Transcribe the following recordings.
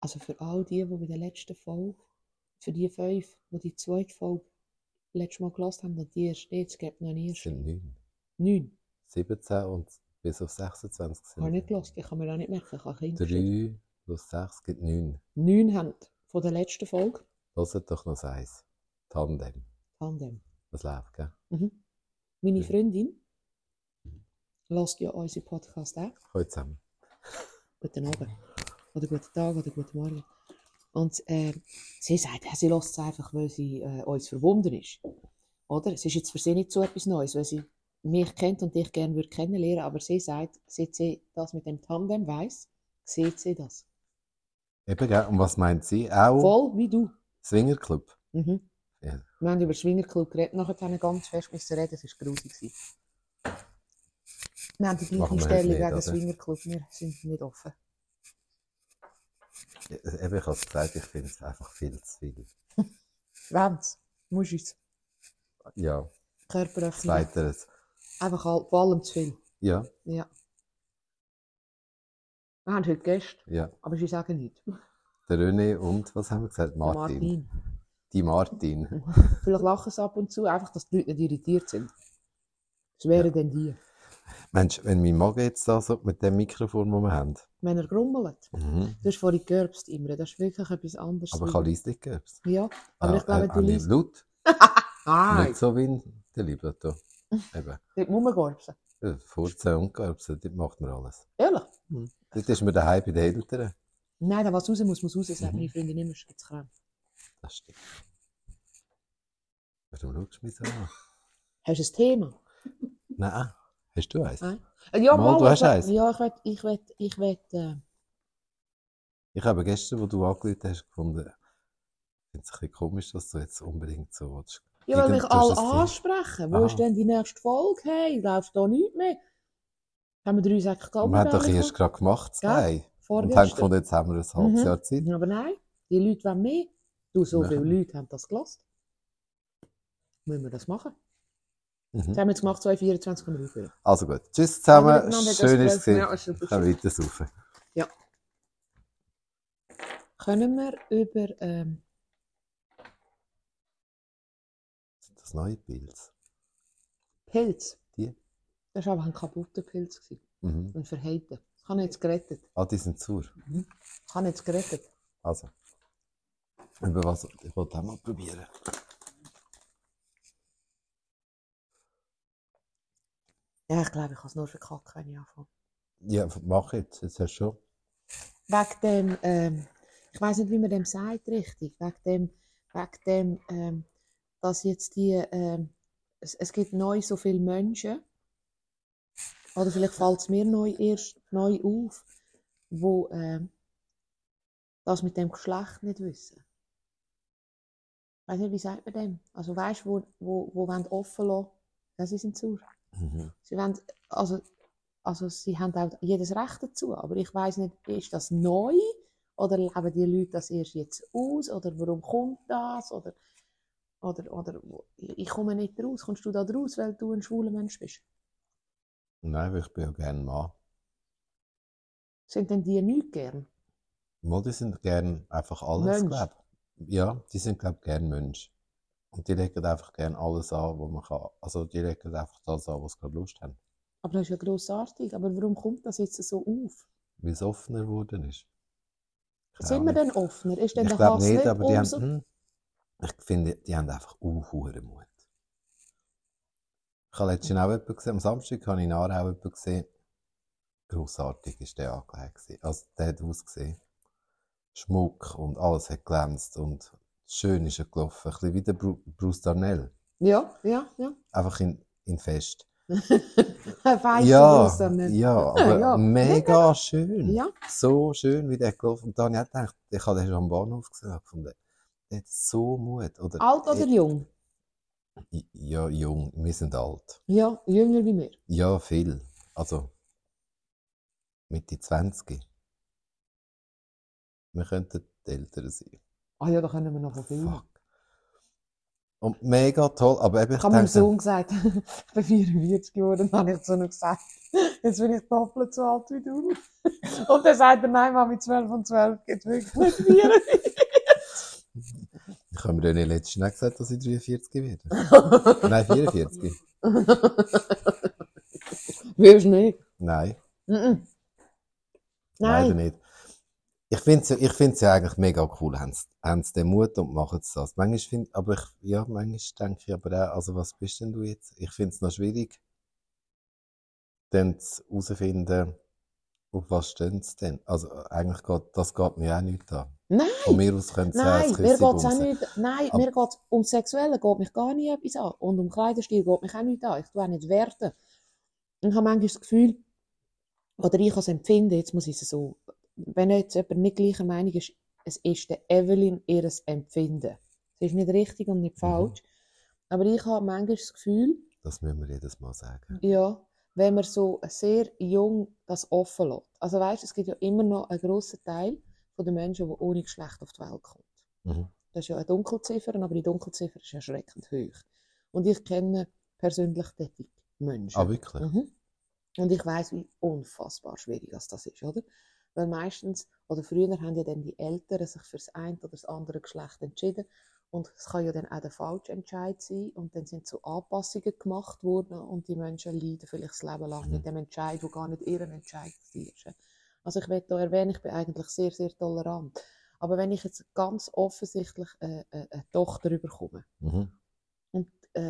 Also für all die bei der letzten Folge, für die 5, die die zweite Folge letztes Mal gehört haben, und die erste, jetzt gibt es noch eine Es erste. sind 9. 9. 17 und bis auf 26 Ich habe sind nicht gehört, ich kann mir auch nicht merken, ich habe Kinder 3 plus 6 gibt 9. 9 haben von der letzten Folge Hört doch noch das 1. Tandem. Tandem. Das läuft, gell? Meine Ja. Freundin hört ja unsere Podcast auch. Heute zusammen. Guten Abend. Oder guten Tag oder guten Morgen. Und sie sagt, sie hört es einfach, weil sie uns verbunden ist. Oder? Es ist jetzt für sie nicht so etwas Neues, weil sie mich kennt und dich gerne würde kennenlernen, aber sie sagt, seit sie das mit dem Tandem weiss, sieht sie das. Eben, gell? Und was meint sie? Auch Voll wie du. Swingerclub? Mhm. Ja. Wir haben über Swingerclub geredet, nachher ganz fest müssen reden, es war grusig. Wir haben die gleiche Machen wir Einstellung heute nicht, wegen oder? Swingerclub, wir sind nicht offen. Eben, ich habe es gesagt, ich finde es einfach viel zu viel. Wenn's, musst du es. Ja, Körper öffnen. zweiteres. Einfach vor allem zu viel. Ja, Ja. Wir haben heute Gäste, ja. aber sie sagen nichts. Der René und, was haben wir gesagt? Martin. Die Martin. Vielleicht lachen sie ab und zu, einfach, dass die Leute nicht irritiert sind. Das wären dann die. Mensch, wenn mein Magen jetzt da so mit dem Mikrofon, das wir haben. Wenn er grummelt. Mhm. Du hast vorhin gerbst, Imre. Das ist wirklich etwas anderes. Aber ich habe leise gegerbst. Ja, aber ich glaube, du liest... laut. Nein, Nicht so wie in der Libretto. Eben. dort muss man gerbsen. Furzen und Gerbsen, dort macht man alles. Ehrlich? Dort ist man daheim bei den Eltern. Nein, da was raus muss raus, sagt meine Freundin immer, jetzt krank. Das stimmt. Warum schaust du mich so an? Hast du ein Thema? Nein. Hast du eins? Nein. Ja, Mal, du hast eins. Ja, ich will. Ich habe gestern, wo du angerufen hast, gefunden, ich finde es ein bisschen komisch, dass du jetzt unbedingt so willst. Ja, weil mich alle ansprechen. Wo ist denn die nächste Folge? Hey, läuft da nichts mehr? Haben wir 3 Säcke Wir haben doch erst gerade gemacht, 2. Und haben gefunden, jetzt haben wir ein halbes Jahr Zeit. Aber nein, die Leute wollen mehr. Du, so viele Leute haben das gelassen. Müssen wir das machen? Das haben wir jetzt gemacht, 2,24 können wir aufhören. Also gut. Tschüss zusammen. Schön ist es gewesen. Ich kann weiter saufen. Ja. Können wir über... Das neue Pilz. Pilz? Die? Das war aber ein kaputter Pilz. Ein verheilter. Ich habe ihn jetzt gerettet. Ah, die sind sauer. Ich habe ihn jetzt gerettet. Also. Über was? Ich wollte auch mal probieren. Ja, ich glaube, ich kann es nur verkacken, wenn ich anfange. Ja, mach jetzt. Jetzt hast du schon. Wegen dem, ich weiß nicht, wie man dem sagt richtig. Wegen dem, dass jetzt die, es gibt neu so viele Menschen, oder vielleicht fällt es mir erst neu auf, wo das mit dem Geschlecht nicht wissen. Ich weiß nicht, wie sagt man dem? Also weißt du, wo wollen offen lassen, ja, sie sind sauer. Sie wollen, also sie haben auch jedes Recht dazu, aber ich weiß nicht, ist das neu oder leben die Leute das erst jetzt aus oder warum kommt das oder ich komme nicht raus. Kommst du da raus, weil du ein schwuler Mensch bist? Nein, weil ich bin ja gerne Mann. Sind denn die nicht gern? Mal, die sind gern einfach alles, glaube ich. Ja, die sind, glaube ich, gern Mensch. Und die legen einfach gern alles an, was man kann. Also die legen einfach das an, was sie gerade Lust haben. Aber das ist ja grossartig. Aber warum kommt das jetzt so auf? Weil es offener geworden ist. Sind wir denn offener? Ist denn ich der glaube Hass nicht, aber die umso... haben... Ich finde, die haben einfach hohen Mut. Ich habe letztens auch jemanden gesehen, am Samstag habe ich in Aarau jemanden gesehen. Grossartig war der angelegt. Also der hat ausgesehen. Schmuck und alles hat glänzt und schön ist er gelaufen. Ein bisschen wie der Bruce Darnell. Ja. Einfach in Fest. Ja, aber ja. mega schön. Ja. So schön, wie der gelaufen ist. Und dann habe ich gedacht, ich habe den schon am Bahnhof gesehen und gefunden, der hat so Mut. Oder, alt oder jung? Ja, jung. Wir sind alt. Ja, jünger wie wir. Ja, viel. Also Mitte 20. Wir könnten die Älteren sein. Ah ja, da können wir noch von filmen. Fuck. Und mega toll, aber eben, Ich ich habe meinem denke, Sohn gesagt, ich bin 44 geworden, dann habe ich zu ihm gesagt, jetzt bin ich doppelt so alt wie du. Und dann sagt er, nein, Mami, 12 und 12 geht wirklich nicht 44. ich habe mir ja nicht letztes Mal gesagt, dass ich 43 werde. Nein, 44. Willst du nicht? Nein, Mhm. leider Nein. nicht. Ich finde es ja eigentlich mega cool, haben sie den Mut und machen es das. Manchmal denke ich aber auch, also was bist denn du jetzt? Ich finde es noch schwierig, dann herauszufinden, auf was stehen sie denn? Also eigentlich das geht mir auch nicht an. Nein. Von mir aus können sie auch Nein, ein mir Küssi geht's auch bumsen. nicht. Nein, Aber- mir geht's ums Sexuelle, geht mich gar nicht etwas an. Und um Kleiderstil geht mich auch nicht an. Ich tue auch nicht werten. Ich habe manchmal das Gefühl, oder ich als Empfinden, jetzt muss ich es so, wenn jetzt jemand nicht gleicher Meinung ist, es ist der Evelyn ihres Empfinden. Es ist nicht richtig und nicht falsch. Aber ich habe manchmal das Gefühl, Das müssen wir jedes Mal sagen. ja, wenn man so sehr jung das offen lässt. Also weißt, es gibt ja immer noch einen grossen Teil der Menschen, die ohne Geschlecht auf die Welt kommt. Mhm. Das ist ja eine Dunkelziffer, aber die Dunkelziffer ist erschreckend hoch. Und ich kenne persönlich solche Menschen. Ah, wirklich? Mhm. Und ich weiss, wie unfassbar schwierig das ist, oder? Weil meistens, oder früher haben ja dann die Eltern sich für das eine oder das andere Geschlecht entschieden. Und es kann ja dann auch der falsche Entscheid sein. Und dann sind so Anpassungen gemacht worden und die Menschen leiden vielleicht das Leben lang mit dem Entscheid, der gar nicht ihr Entscheid war. Also ich will hier erwähnen, ich bin eigentlich sehr, sehr tolerant. Aber wenn ich jetzt ganz offensichtlich eine Tochter bekomme Mhm. und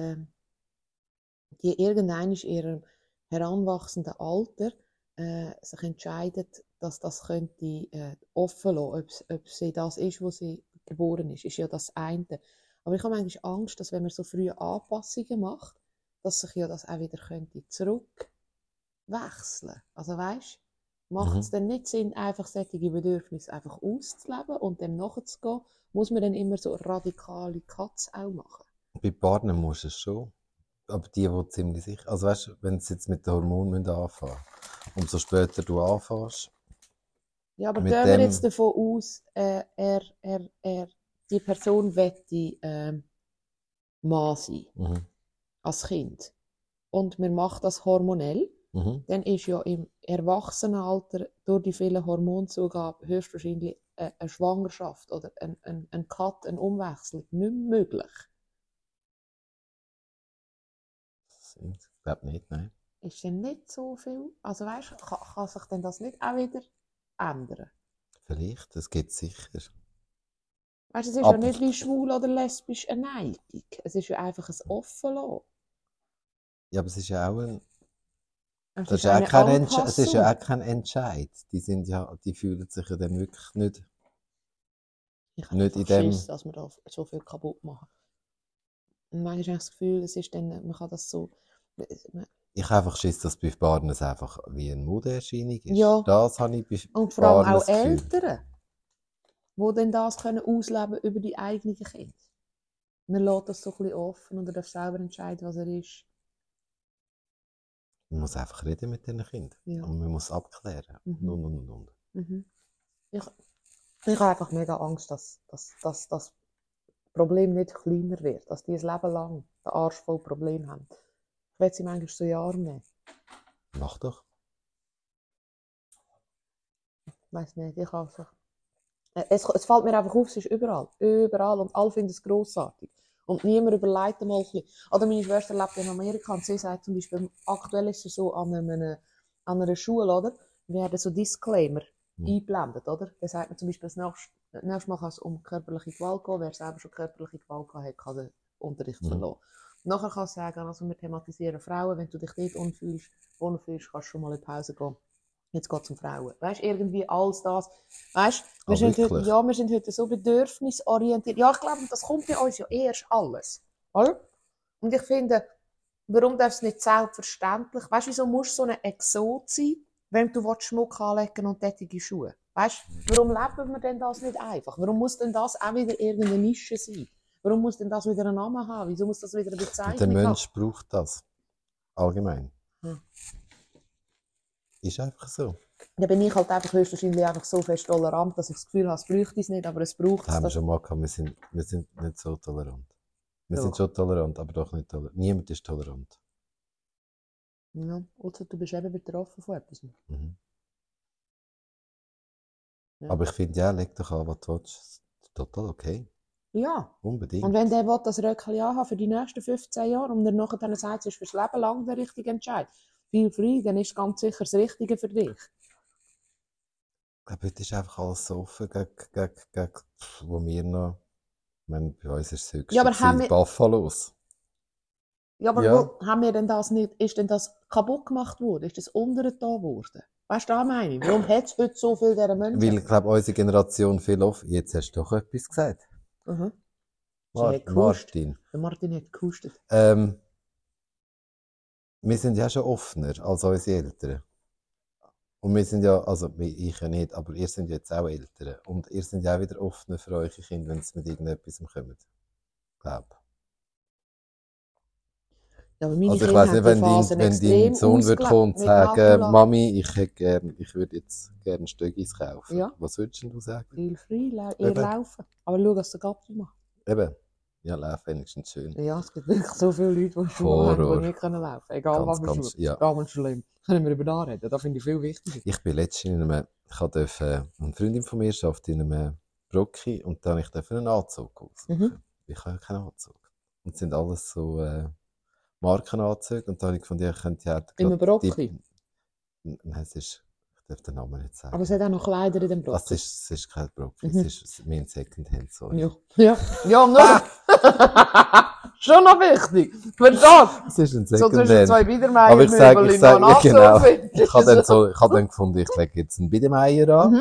die irgendwann in ihrem heranwachsenden Alter sich entscheidet, dass das könnte offen lassen, ob sie das ist, wo sie geboren ist ja das eine. Aber ich habe eigentlich Angst, dass wenn man so frühe Anpassungen macht, dass sich ja das auch wieder könnte zurückwechseln. Also weißt, macht es dann nicht Sinn, einfach solche Bedürfnisse einfach auszuleben und dem nachzugehen? Muss man dann immer so radikale Cuts auch machen? Bei Partnern musst du es schon. Aber die ziemlich sicher. Also weißt du, wenn sie jetzt mit den Hormonen anfangen, umso später du anfängst, Ja, aber mit gehen wir dem, jetzt davon aus, die Person wette Mann sein, als Kind. Und man macht das hormonell, dann ist ja im Erwachsenenalter durch die vielen Hormonzugaben höchstwahrscheinlich eine Schwangerschaft oder ein Cut, eine Umwechslung nicht möglich. ich glaube nicht, nein. Ist denn nicht so viel? Also weißt du, kann sich denn das nicht auch wieder ändern? Vielleicht, das geht sicher. Weißt du, es ist Aber- ja nicht wie schwul oder lesbisch eine Neigung. Es ist ja einfach ein Offenlassen. Ja, aber es ist ja auch Es das ist ist ja auch eine es ist ja Anpassung. auch kein Entscheid. Die fühlen sich ja dann wirklich nicht Ich habe in einfach dem. Schiss, dass wir da so viel kaputt machen. Und manchmal habe ich das Gefühl, es ist dann, man kann das so... Ich habe einfach Schiss, dass bei Partnern es einfach wie eine Modeerscheinung ist. Ja. Das habe ich bei Und vor allem Partnern auch das Gefühl. Eltern, die dann das können ausleben über die eigenen Kinder. Man lässt das so ein bisschen offen und er darf selber entscheiden, was er ist. Man muss einfach reden mit diesen Kindern. Ja. Und man muss abklären. Und. Mhm. Ich habe einfach mega Angst, dass das Problem nicht kleiner wird, dass die ein Leben lang den Arsch voll Probleme haben. Ich will sie manchmal so Jahre nehmen. Mach doch. Ich weiß nicht, ich habe so. Es fällt mir einfach auf, es ist überall. Überall und alle finden es grossartig. Und niemand überlegt mal ein bisschen. Oder meine Schwester lebt in Amerika und sie sagt zum Beispiel, aktuell ist es so an einer Schule, oder? Wir haben so Disclaimer eingeblendet, oder? Da sagt man zum Beispiel, das nächste Mal kann es um körperliche Gewalt gehen. Wer selber schon körperliche Gewalt gehabt hat, kann den Unterricht verlassen. Nachher kann es sagen, also wir thematisieren Frauen, wenn du dich dort unfühlst, kannst du schon mal in Pause gehen. Jetzt geht es um Frauen. Weißt du, irgendwie alles das. Weißt du, wir sind heute so bedürfnisorientiert. Ja, ich glaube, das kommt bei uns ja erst alles. Oder? Und ich finde, warum darf es nicht selbstverständlich? Weißt du, wieso musst du so ein Exot sein, wenn du Schmuck anlegen und tätige Schuhe? Weißt du, warum leben wir denn das nicht einfach? Warum muss denn das auch wieder irgendeine Nische sein? Warum muss denn das wieder einen Namen haben? Wieso muss das wieder eine Bezeichnung haben? Der Mensch braucht das. Allgemein. Ist einfach so. Da bin ich halt einfach höchstwahrscheinlich einfach so fest tolerant, dass ich das Gefühl habe, es bräuchte es nicht, aber es braucht es. Das haben wir schon mal gehabt, wir sind nicht so tolerant. Wir sind Doch. schon tolerant, aber doch nicht tolerant. Niemand ist tolerant. Ja, also du bist eben betroffen von etwas. Mhm. Ja. Aber ich finde, ja, leg doch an, was du willst. Das ist total okay. Ja. Unbedingt. Und wenn der will, das Röckchen anhaben für die nächsten 15 Jahre und er nachher dann sagt, es ist fürs Leben lang der richtige Entscheid, viel frei, dann ist ganz sicher das Richtige für dich. Ich glaube, heute ist einfach alles so offen wo wir noch, ich meine, bei uns ist es höchste Ja, aber haben wir- Buffalos. Ja, aber Ja. wo, haben wir denn das nicht, ist denn das kaputt gemacht worden? Ist das untergetan worden? Weißt du, was meine ich? Warum hat es heute so viel dieser Menschen? Weil, ich glaube, unsere Generation viel offen. Jetzt hast du doch etwas gesagt. Mhm. Sie hat gehustet. Martin. Der Martin hat gehustet. Wir sind ja schon offener als unsere Eltern. Und wir sind ja, also ich ja nicht, aber ihr seid jetzt auch Eltern. Und ihr seid ja auch wieder offener für eure Kinder, wenn sie mit irgendetwas kommen. Ich glaube. Ja, aber meine Also ich Kinder weiss nicht, haben wenn die Phasen dein extrem Sohn würde kommen und ausgelebt mit sagen, Alkohol. Mami, ich würde jetzt gerne Stöckis kaufen. Ja. Was würdest denn du sagen? Viel frei, eher Eben. laufen. Aber schau, was der Gappi macht. Eben. Ja, lauf wenigstens schön. Ja, es gibt wirklich so viele Leute, die Schuhe haben, Horror. die nicht laufen können. Egal was für Ganz, Schuhe. ja. Ganz schlimm. Können wir über da reden? Das finde ich viel wichtiger. Ich bin letztens in einem, eine Freundin von mir arbeitet in einem Brocki und da durfte ich einen Anzug aussuchen. Mhm. Ich habe ja keinen Anzug. Und es sind alles so Markenanzüge und da habe ich gefunden, ja, ich könnte ja Im Brocki? Nein, es ist, ich darf den Namen nicht sagen. Aber es hat auch noch Kleider in dem Also, Brocki. es ist kein Brocki, Mhm. es ist mehr ein Secondhand, sorry. Ja. Ja. Ja, nur. Schon noch wichtig. Für das. Es ist ein So zwischen Secondhand. zwei Biedermeier Aber ich sage, ja, genau. Genau. Ich habe dann gefunden, ich lege jetzt einen Biedermeier an.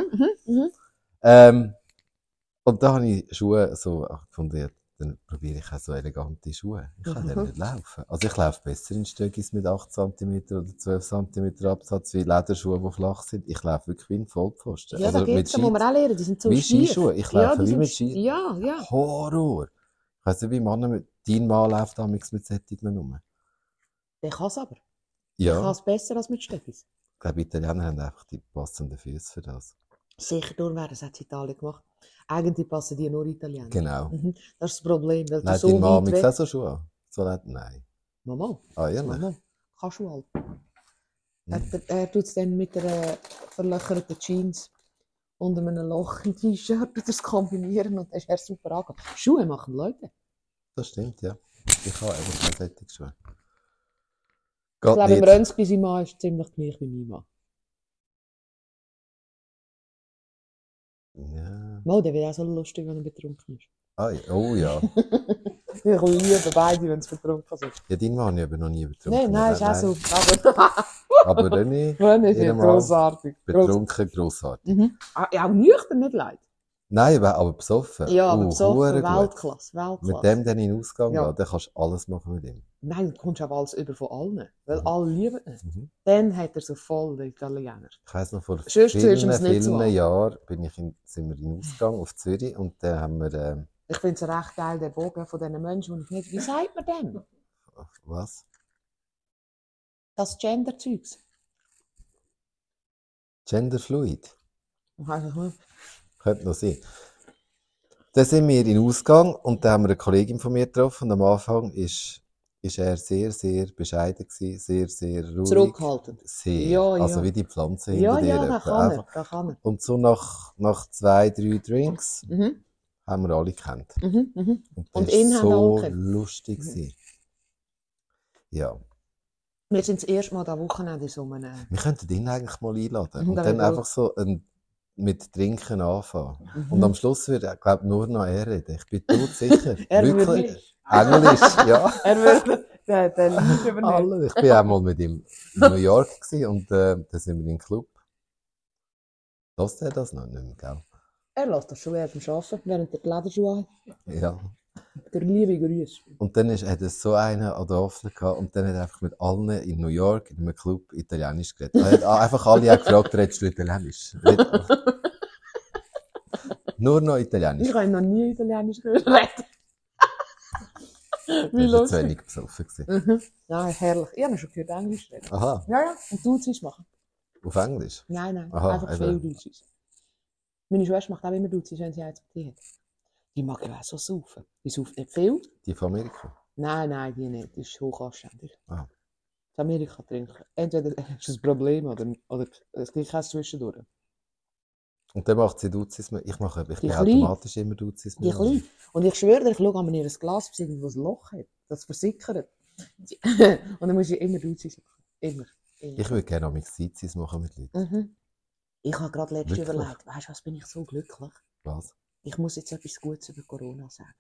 Und da habe ich Schuhe so gefunden, ja, dann probiere ich auch so elegante Schuhe. Ich kann dann nicht laufen. Also ich laufe besser in Stöckis mit 8 cm oder 12 cm Absatz wie Lederschuhe, die flach sind. Ich laufe wirklich wie ein Vollpfosten. Ja, also da geht's, da muss man auch lernen, die sind so wie schief. Skischuhe. Ich Ja, laufe die wie mit sind- Ski. Ja, ja. Horror. Ich weiss nicht, wie Männer dein Mann läuft damals mit solchen rum. Der kann es aber. Ja. Der kann es besser als mit Stöckis. Ich glaube, Italiener haben einfach die passenden Füße für das. Sicher, darum werden es in Italien gemacht. Eigentlich passen die nur Italiener. Genau. Mhm. Das ist das Problem, weil du Nein, so dein Mann weit hat weg... auch so Schuhe an? So nein. Mama, Ah, ehrlich? Mama, kannst du halt. Hm. Er tut es dann mit einer verlöcherten Jeans unter einem Loch im T-Shirt das kombinieren und das ist er super angegangen. Schuhe machen Leute. Das stimmt, ja. Ich habe einfach keine solche Schuhe. Ich Geht glaube, im nicht. Rönsky sein Mann ist ziemlich gleich wie mein Mann. Ja. Mal, der wäre auch so lustig, wenn er betrunken ist. Ah, ja. Oh ja. Ich liebe beide, wenn sie betrunken sind. Ja, dein Mann habe ich aber noch nie betrunken. Nein, ist auch so. Aber René, René ist Jeder nicht Mann grossartig. betrunken, grossartig. Mhm. Ja, auch nüchtern nicht leid. Nein, aber besoffen. Ja, aber besoffen, hure gut. Weltklasse, Mit Weltklasse. dem dann in den Ausgang Ja. gehen, dann kannst du alles machen mit ihm. Nein, du kommst auch alles über von allen. Weil Mhm. alle lieben ihn. Mhm. Dann hat er so voll den Italiener. Ich weiss noch, vor Sonst hörst du vielen, es nicht so vielen an. Jahren sind wir in den Ausgang auf Zürich und dann haben wir, Ich finde es recht geil, der Bogen von diesen Menschen, und ich nicht, wie sagt man denn? was? Das Gender-Zeugs. Genderfluid. Also, Könnte noch sein. Dann sind wir in den Ausgang und dann haben wir eine Kollegin von mir getroffen und am Anfang ist er sehr, sehr bescheiden gewesen, sehr, sehr ruhig. zurückhaltend. Sehr. Ja, Also ja. wie die Pflanze Ja, hinter ja, dir. da etwa. kann Einfach. er. Da kann er. Und so nach 2, 3 Drinks Mhm. haben wir alle gekannt. Mhm. Mhm. Und Und das ihn war haben alle so gekannt. lustig. Mhm. gewesen. Ja. Wir sind das erste Mal dieses Wochenende in so einem... Wir könnten ihn eigentlich mal einladen. Mhm, Und das dann wäre einfach so mit Trinken anfangen. Mhm. Und am Schluss wird, ich glaube, nur noch er reden. Ich bin sicher. Er Wirklich. würde... Englisch, ja. Er würde den Lied übernehmen. Alle. Ich war auch mal mit ihm in New York gewesen und dann sind wir in den Club. Hörst du das noch? Nicht mehr, gell? Er lässt das schon während dem Arbeiten, während er die Lederschuhe hat. Ja. Der liebe Grüße. Und dann hat er so einen an der Offene gehabt und dann hat er einfach mit allen in New York in einem Club Italienisch geredet. Er hat einfach alle auch gefragt, redest du Italienisch? Nur noch Italienisch. Ich habe noch nie Italienisch gehört. Wie Das war zu lustig. wenig besoffen gewesen. Mhm. Ja, herrlich. Ich habe schon gehört Englisch reden. Aha, Ja, ja. Und du es machen? auf Englisch? Nein, nein. Aha, einfach eben. viel Deutsches. Meine Schwester macht auch immer Deutsches, wenn sie eins mit dir hat. Die mag ich auch so saufen. Die sauft nicht viel. Die von Amerika? Nein, die nicht. Die ist hochanständig. Ah. In Amerika trinken. Entweder ist das ein Problem oder es gibt kein Zwischendurch. Und dann macht sie Duzis mehr. Ich bin kleine. automatisch immer Duzis Die mehr. klein. Und ich schwöre dir, ich schaue an ihr Glas, ob es irgendwo ein Loch hat. Das versickert. Und dann muss ich immer Duzis machen. Immer. Ich würde gerne auch Sizis machen mit Leuten. Mhm. Ich habe gerade letztens Wirklich? überlegt, weißt du was, bin ich so glücklich? Was? Ich muss jetzt etwas Gutes über Corona sagen.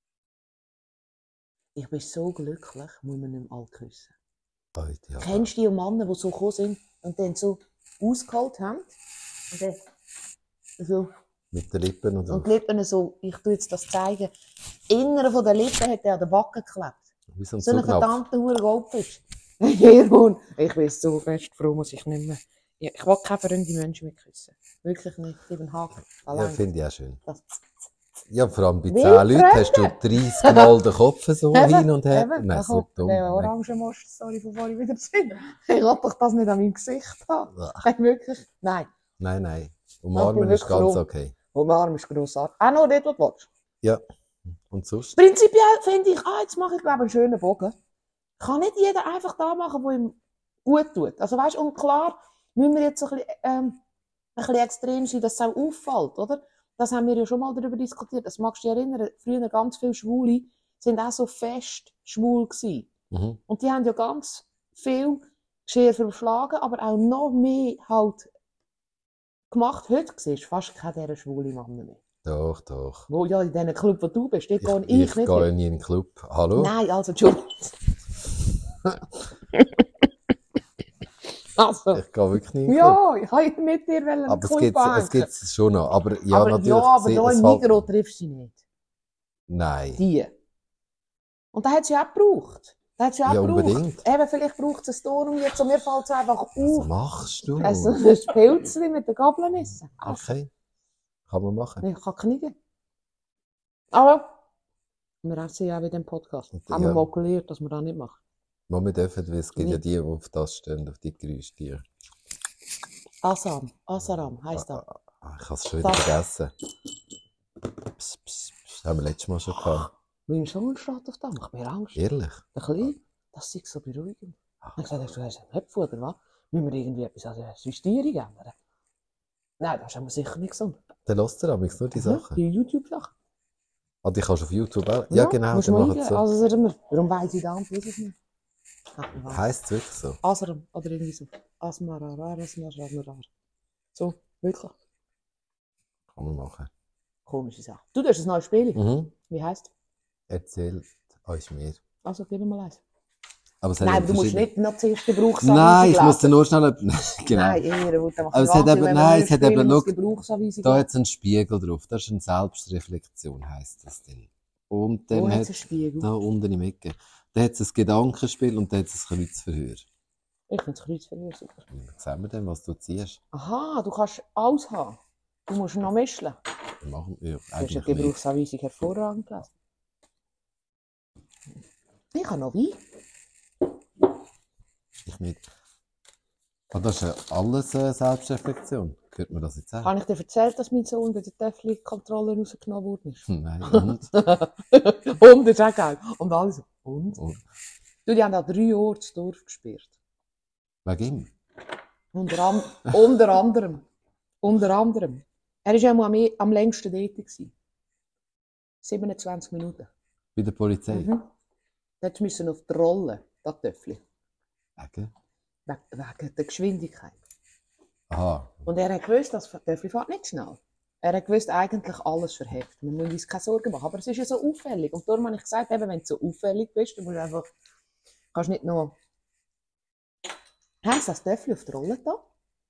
Ich bin so glücklich, muss man nicht mehr alle küssen. Ja. Kennst du die Männer, die so gekommen sind und dann so ausgeholt haben? Und dann so. Mit den Lippen und so. Und die Lippen so, ich tue jetzt das zeigen. Innere von der Lippen hat er an der Backe geklebt. Wie so ein So ein Zugnapf. verdammter Goldfisch. Jeroen, ich bin so fest froh, muss ich nicht mehr. Ich will keine fremde Menschen mehr küssen. Wirklich nicht. Ich bin Haken. Ja, finde ich auch schön. Das Ja, vor allem bei Wie 10 Leuten hast du Fremde? 30 Mal den Kopf so Eben, hin und her. eben, Nein, da so kommt dumm. der Nein. Orangenmost, sorry, von vorhin wieder drin. Ich will doch das nicht an meinem Gesicht haben. Nein, wirklich. Nein. Nein. Umarmen Ich ist bin ganz wirklich okay. Umarmen ist grossartig. Auch noch dort, wo du willst. Ja. Und sonst? Prinzipiell finde ich, jetzt mache ich, glaube ich, einen schönen Bogen. Kann nicht jeder einfach da machen, wo ihm gut tut. Also weißt, und klar, müssen wir jetzt ein bisschen extrem sein, dass es auch auffällt, oder? Das haben wir ja schon mal darüber diskutiert. Das magst du dich erinnern, früher ganz viele Schwule sind auch so fest schwul gewesen. Mhm. Und die haben ja ganz viel Geschirr verschlagen, aber auch noch mehr halt gemacht. Heute siehst du fast keine dieser schwule Männer mehr. Doch. Wo ja in diesem Club, wo du bist, dort gehe Ich ich nicht gehe hin. nie in den Club. Hallo? Nein, also Entschuldigung. Also, Ich gehe wirklich nie in den Club. ja, ich wollte mit dir einen Aber Club es gibt es schon noch. Aber ja, aber natürlich. ja, aber da es im fällt- Migros triffst du sie nicht. Nein. Die. Und da hat sie auch gebraucht. Ja, unbedingt. Eben, vielleicht braucht es ein Storm jetzt und mir fällt es einfach Was auf. machst du? Also ein Pilzchen mit den Gabeln essen. Also, Okay. Kann man machen. ich kann knicken. Aber wir essen ja auch in dem Podcast. Und, Haben wir ja. mal gelernt, dass wir das nicht machen. Wo wir dürfen, weil es gibt ja Nicht. die auf das stehen, auf die Geräuschtiere. Asaram heisst das. Ich habe es schon wieder Das- vergessen. Das haben wir letztes Mal schon gehabt. Mein Sohn steht auf das, macht mir Angst. Ehrlich? Ein bisschen, das ist so beruhigend. Ich habe gesagt, du hast einen Höpfel, oder was? Müssen wir irgendwie etwas an der Systierung ändern? Nein, das ist aber sicher nicht gesund. Dann lässt er amigs nur die Sachen. Die YouTube-Sachen. Ah, die kannst du auf YouTube auch. Ja, genau, musst dann du mal machen eingeben. so. Also sagen wir, warum weiss ich da und weiß es nicht? Heisst es wirklich so? Asaram oder irgendwie so. Asmarar. So, wirklich. Kann man machen. Komische Sache. Du hast ein neues Spiel. Mhm. Wie heisst? Erzählt euch mehr. Also, gib mir mal eins. Aber es hat Nein, eben du musst verschiedene- nicht noch zuerst Gebrauchsanweisung Nein, ich lesen. muss dann nur schnell... Genau. Nein, eher, wo Aber es hat eben- nein, es hat eben- schau, Gebrauchsanweisung Da hat es einen Spiegel drauf. Das ist eine Selbstreflexion, heisst das denn. Und Wo dann hat hat es einen Spiegel? da unten im Ecke. Da hat es ein Gedankenspiel und da hat es ein Kreuzverhör. Ich finde es Kreuzverhör super. Dann sehen wir dann, was du ziehst. Aha, du kannst alles haben. Du musst noch mischen. Dann machen wir Du hast eigentlich eine nicht. Gebrauchsanweisung hervorragend gelesen. Ich habe noch Wein. Ich nicht. Ah, das ist ja alles Selbstreflexion. Hört man das jetzt auch? Habe ich dir erzählt, dass mein Sohn bei der Töffli-Kontrolle rausgenommen worden ist? Nein, und? Und ist auch geil. Und alle so, und? Und? Du, die haben da 3 Jahre das Dorf gesperrt. Wegen ihm? Unter anderem. Er war ja am längsten dort gewesen. 27 Minuten. Bei der Polizei? Mhm. Jetzt müssen auf die Rolle, das Töffli. Wegen? Wegen der Geschwindigkeit. Aha. Und er hat gewusst, das Töffli fährt nicht schnell. Er hat gewusst, eigentlich alles verheft. Man muss uns keine Sorgen machen. Aber es ist ja so auffällig. Und darum habe ich gesagt, eben, wenn du so auffällig bist, dann musst du einfach, kannst nicht noch, haben sie das Töffli auf die Rolle da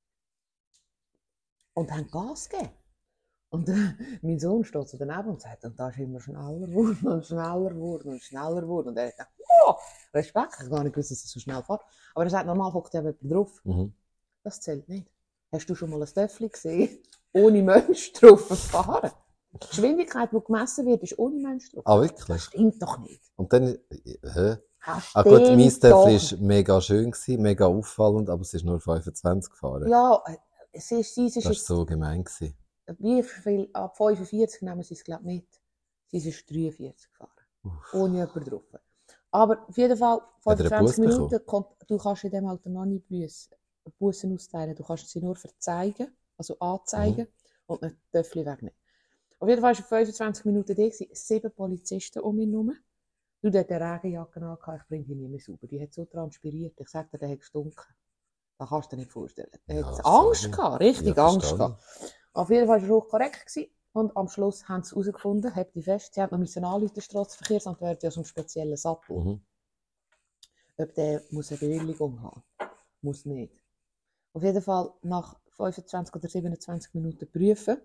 und haben Gas gegeben. Und mein Sohn steht so daneben und sagt, und da ist immer schneller geworden und schneller geworden und schneller geworden. Und er sagt, oh, Respekt, ich habe gar nicht gewusst, dass es so schnell fährt. Aber er sagt, normal hockt ja jemand drauf. Mhm. Das zählt nicht. Hast du schon mal ein Töffli gesehen, ohne Mensch drauf fahren? Die Geschwindigkeit, die gemessen wird, ist ohne Mensch drauf. Ah, Das wirklich? stimmt doch nicht. Und dann... Das Ah gut, stimmt mein doch. Töffel war mega schön, mega auffallend, aber es ist nur 25 gefahren. Ja, sie ist Das war jetzt, so gemein gewesen. wie viel, ab 45 nehmen sie es, glaube ich, mit. Sie ist 43 gefahren. Uff. Ohne jemanden drauf. Aber auf jeden Fall, Hat er einen 25 Bus Minuten, du kannst in dem Auto noch nicht Bussen austeilen. Du kannst sie nur verzeigen, also anzeigen und ein Töffel wegnehmen. Auf jeden Fall war 25 Minuten da, 7 Polizisten um ihn herum. Du hast eine Regenjacke angehabt, ich bringe die nicht mehr sauber. Die hat so transpiriert, ich sage dir, der hat gestunken. Das kannst du dir nicht vorstellen. Er hat Angst gehabt, richtig Angst gehabt. Auf jeden Fall war er hochkorrekt gewesen. Und am Schluss haben sie herausgefunden, habt ihr fest, sie haben noch anrufen, der Strassenverkehrsamt wäre ja so einen speziellen Sattel. Ob der muss eine Bewilligung haben. Muss nicht. Auf jeden Fall nach 25 oder 27 Minuten prüfen.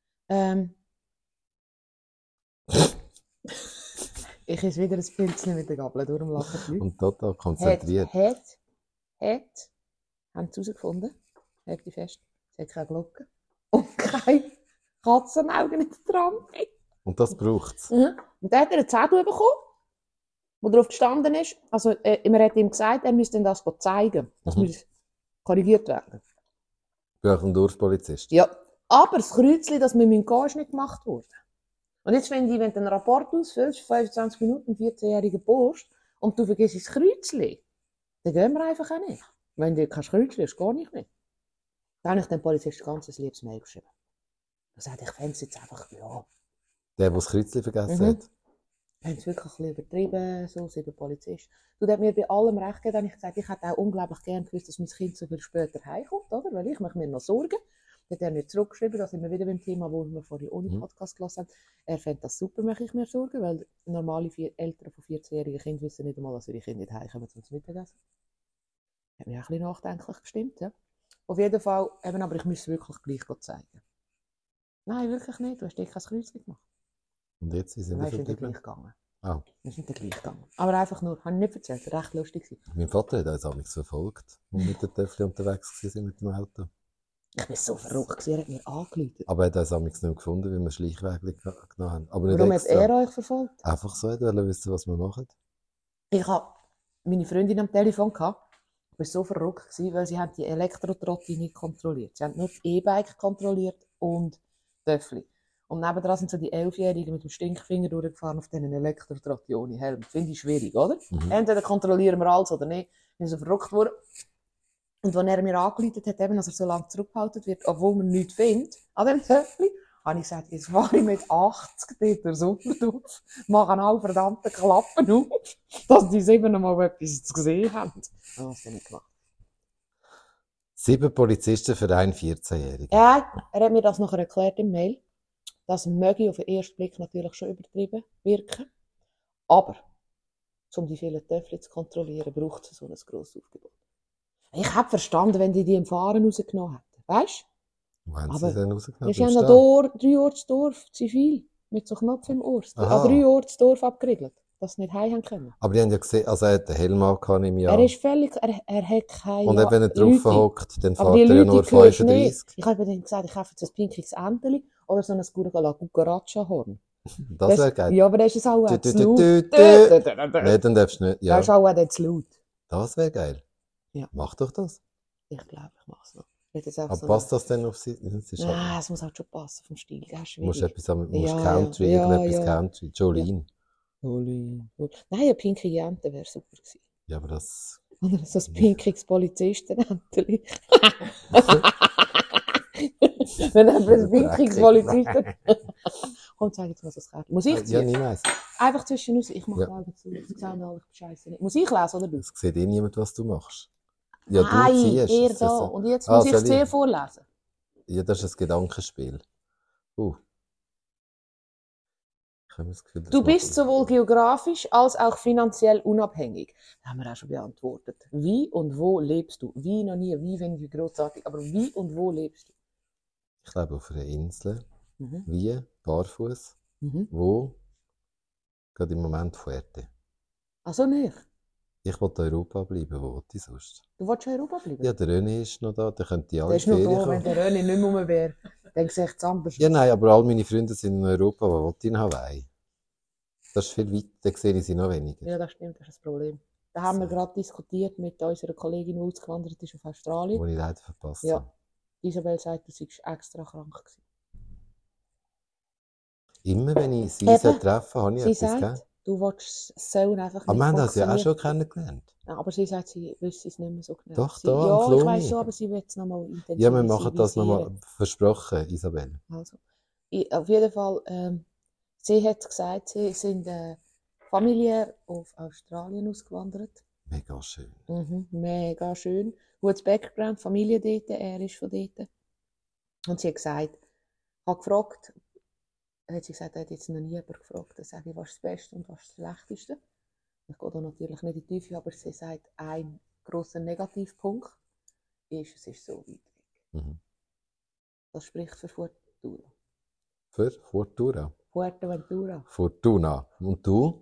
Ich esse wieder ein Pilzchen mit der Gabel, darum lachen die Leute. Und total konzentriert. Haben sie herausgefunden, habt ihr fest, es hat keine Glocke und keine Katzenaugen in der Tram. Und das braucht es. Und dann hat er einen Zettel bekommen, wo drauf gestanden ist, also man hat ihm gesagt, er müsste das zeigen, das muss korrigiert werden. Bei einem Dorfpolizist? Ja, aber das Kreuzchen, das mit meinem Gehen ist nicht gemacht worden. Und jetzt finde ich, wenn du einen Rapport ausfüllst, 25 Minuten, 14-jähriger Bursch, und du vergisst das Kreuzchen, dann gehen wir einfach auch nicht. Wenn du kein Kreuzchen hast, gar nicht mehr. Dann habe ich dem Polizisten ein ganz liebes Mail geschrieben. Er sagt, ich fände es jetzt einfach, ja. Der das Kreuzchen vergessen hat? Wir haben es wirklich ein bisschen übertrieben, so 7 Polizisten. Du hast mir bei allem recht gegeben, habe ich gesagt, ich hätte auch unglaublich gerne gewusst, dass mein Kind so viel später heimkommt, oder? Weil ich mache mir noch Sorgen. Dann hat er mir zurückgeschrieben, da sind wir wieder beim Thema, wo wir vorhin ohne Podcast gelassen haben. Er fände das super, mache ich mir Sorgen, weil normale Eltern von 14-jährigen Kindern wissen nicht einmal, dass ihre Kinder nicht heimkommen zum Mittagessen. Hat mich auch ein bisschen nachdenklich gestimmt, ja. Auf jeden Fall, eben, aber ich müsste es wirklich gleich zeigen. Nein, wirklich nicht, du hast dir kein Kreuzchen gemacht. Und jetzt sind wir nicht gleich gegangen. Ah. Wir sind gleich gegangen. Aber einfach nur, habe ich nicht erzählt, recht lustig. Mein Vater hat uns amigs verfolgt, als wir mit der Töffel unterwegs waren mit dem Auto. Ich war so verrückt, er hat mir angerufen. Aber er hat uns amigs nicht gefunden, weil wir Schleichwege genommen haben. Aber warum hat er euch verfolgt? Einfach so, er wollte wissen, was wir machen. Ich hatte meine Freundin am Telefon gehabt. Ich war so verrückt, weil sie die Elektrotrotti nicht kontrolliert. Sie haben nur die E-Bike kontrolliert und Töffli. Und nebenan sind so die 11-Jährigen mit dem Stinkfinger durchgefahren auf diesen Elektrotrotti ohne Helm. Finde ich schwierig, oder? Entweder kontrollieren wir alles oder nicht. Ich bin so verrückt worden. Und als er mir angerufen hat, eben, dass er so lange zurückgehalten wird, obwohl man nichts findet, an dem Töffli, habe ich gesagt, jetzt fahre ich mit 80 dort durchs Unterdorf, mache alle verdammten Klappen auf, dass die 7 noch mal etwas zu sehen haben. Das hast du nicht gemacht. 7 Polizisten für einen 14-Jährigen. Ja, er hat mir das nachher erklärt im Mail. Das möge auf den ersten Blick natürlich schon übertrieben wirken. Aber, um die vielen Töffel zu kontrollieren, braucht es so ein grosses Aufgebot. Ich habe verstanden, wenn die im Fahren rausgenommen hätten. Weißt du? Wo haben sie denn rausgenommen? Sie haben noch 3 Orte das Dorf, zivil, mit so Knopf im Ohr. An 3 Orte das Dorf abgeriegelt, dass sie nicht heim können. Aber die haben ja gesehen, also er hat den Helm angehabt im Jahr. Er ist völlig, er hat keine Und wenn er drauf hockt, dann fährt er ja nur 35. Ich habe ihm gesagt, ich kaufe jetzt ein pinkiges Enteli oder so ein Cucaracha-Horn. Das wäre geil. Ja, aber das ist auch zu laut. Nein, dann darfst du nicht. Ja. Das ist auch zu laut. Das wäre geil. Ja. Mach doch das. Ich glaube, ich mache es noch. Aber so passt das denn auf sie? Nein, es muss halt schon passen vom Stil. Du musst etwas Country, irgendetwas Country. Jolene. Nein, ein pinkige Ente wäre super gewesen. Ja, aber das... Oder so ein pinkiges Polizisten-Enteli. Wenn er ein pinkiges Polizisten... Komm, zeig jetzt mal so das Kärtchen. Muss ich ziehen? Ja, niemals. Einfach zwischendurch. Ich mache die Augen zu. Sie sehen alle Scheiße nicht. Muss ich lesen, oder du? Es sieht eh niemand, was du machst. Ja, nein, du ziehst. er da. So. Und jetzt muss ich es sehr vorlesen. Ja, das ist ein Gedankenspiel. Du bist sowohl geografisch als auch finanziell unabhängig. Das haben wir auch schon beantwortet. Wie und wo lebst du? Wie noch nie, wie finde ich großartig, aber wie und wo lebst du? Ich lebe auf einer Insel. Wie? Barfuß. Wo? Gerade im Moment Fuerte. Ach so, nicht? Ich will in Europa bleiben, wo ich sonst? Du willst in Europa bleiben? Ja, der René ist noch da, der könnte alle Ferien kommen. Der ist noch da, wenn der René nicht mehr rum wäre. Dann sehe ich es anders. Ja, nein, aber all meine Freunde sind in Europa, wo will ich in Hawaii? Das ist viel weiter, da sehe ich sie noch weniger. Ja, das stimmt, das ist das Problem. Da haben wir gerade diskutiert mit unserer Kollegin, die ausgewandert ist auf Australien. Wo ich leider verpasst habe. Ja. Isabel sagt, du seist extra krank gewesen. Immer wenn ich sie Eben, treffe, habe ich sie etwas, gell? sagt, du willst, es soll einfach Aber nicht wir haben das ja auch funktionieren. schon kennengelernt. Ja, aber sie sagt, sie wüsste es nicht mehr so genau. Doch, da am Ja, ich weiss Flumi. schon, aber sie will es nochmal Ja, wir machen das intensivisieren. nochmal. Versprochen, Isabel. Also, auf jeden Fall, sie hat gesagt, sie sind familiär auf Australien ausgewandert. Mega schön. Mega schön. Gutes Background, Familie dort, er ist von dort. Und sie hat gesagt, ich habe gefragt, hat sie gesagt, er hat jetzt noch nie jemand gefragt. Dann sage ich, was ist das Beste und was ist das Schlechteste? Ich gehe da natürlich nicht in die Tiefe, aber sie sagt, ein grosser Negativpunkt ist, es ist so weit weg. Mhm. Das spricht für Fortuna. Für Fortuna. Fuerteventura. Fortuna. Und du?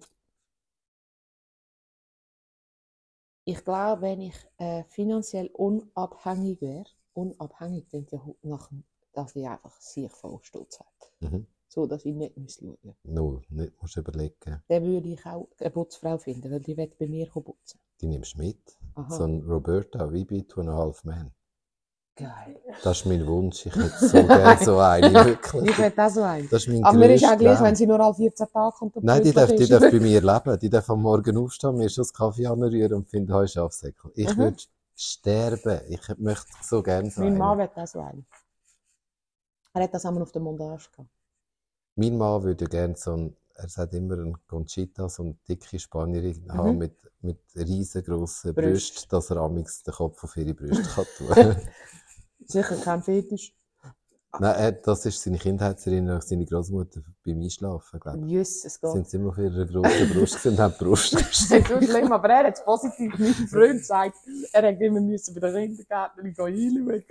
Ich glaube, wenn ich finanziell unabhängig wäre, unabhängig klingt ja nach, dass ich einfach sich voll Stolz habe. Mhm. So, dass ich nicht schauen muss. Null, nicht musst du überlegen. Dann würde ich auch eine Putzfrau finden, weil die will bei mir putzen. Die nimmst du mit. Aha. So ein Roberta, wie bei 2,5 Men. Geil. Das ist mein Wunsch. Ich hätte so gerne so eine, wirklich. Ich hätte auch so einen. Das ist mein Aber mir ist auch grösster gleich, Traum. wenn sie nur alle 14 Tage kommt. Und Nein, die plötzlich darf ist. bei mir leben. Die darf am Morgen aufstehen, mir schon das Kaffee anrühren und finden, heute Schafsäckel. Ich würde sterben. Ich möchte so gerne so Mein einen. Mann will auch so einen. Er hat das einmal auf der Montage gehabt. Mein Mann würde gerne so ein, er sagt immer ein Conchita, so eine dicke Spanierin haben mit riesengroßen Brüsten, dass er amigs den Kopf auf ihre Brüste kann tun. Sicher kein Fetisch. Nein, das ist seine Kindheitserinnerung, seine Großmutter beim Einschlafen, glaube ich. Jesus Gott. Sind sie immer auf ihrer grossen Brust gewesen und haben die Brust Das ist so schlimm, aber er hat es positiv. Mein Freund sagt, er hat immer müssen bei der Kindergärtnerin einschauen.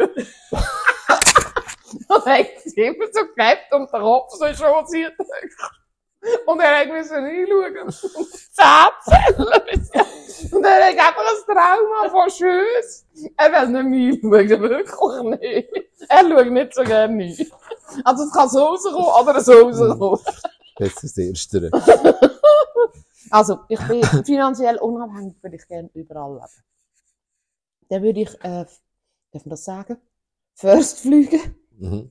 Und er hat sie immer so gehabt und der Kopf so schossiert. Und er hat müssen einschauen. Und 10 Zellen. Und er hat einfach ein Trauma von Schüssen. Er will nicht mehr einschauen, wirklich nicht. Er schaut nicht so gerne ein. Also es kann so rauskommen oder so rauskommen. Das ist das Erste. Also, ich bin finanziell unabhängig, würde ich gerne überall leben. Dann würde ich, darf man das sagen? First fliegen. Mhm.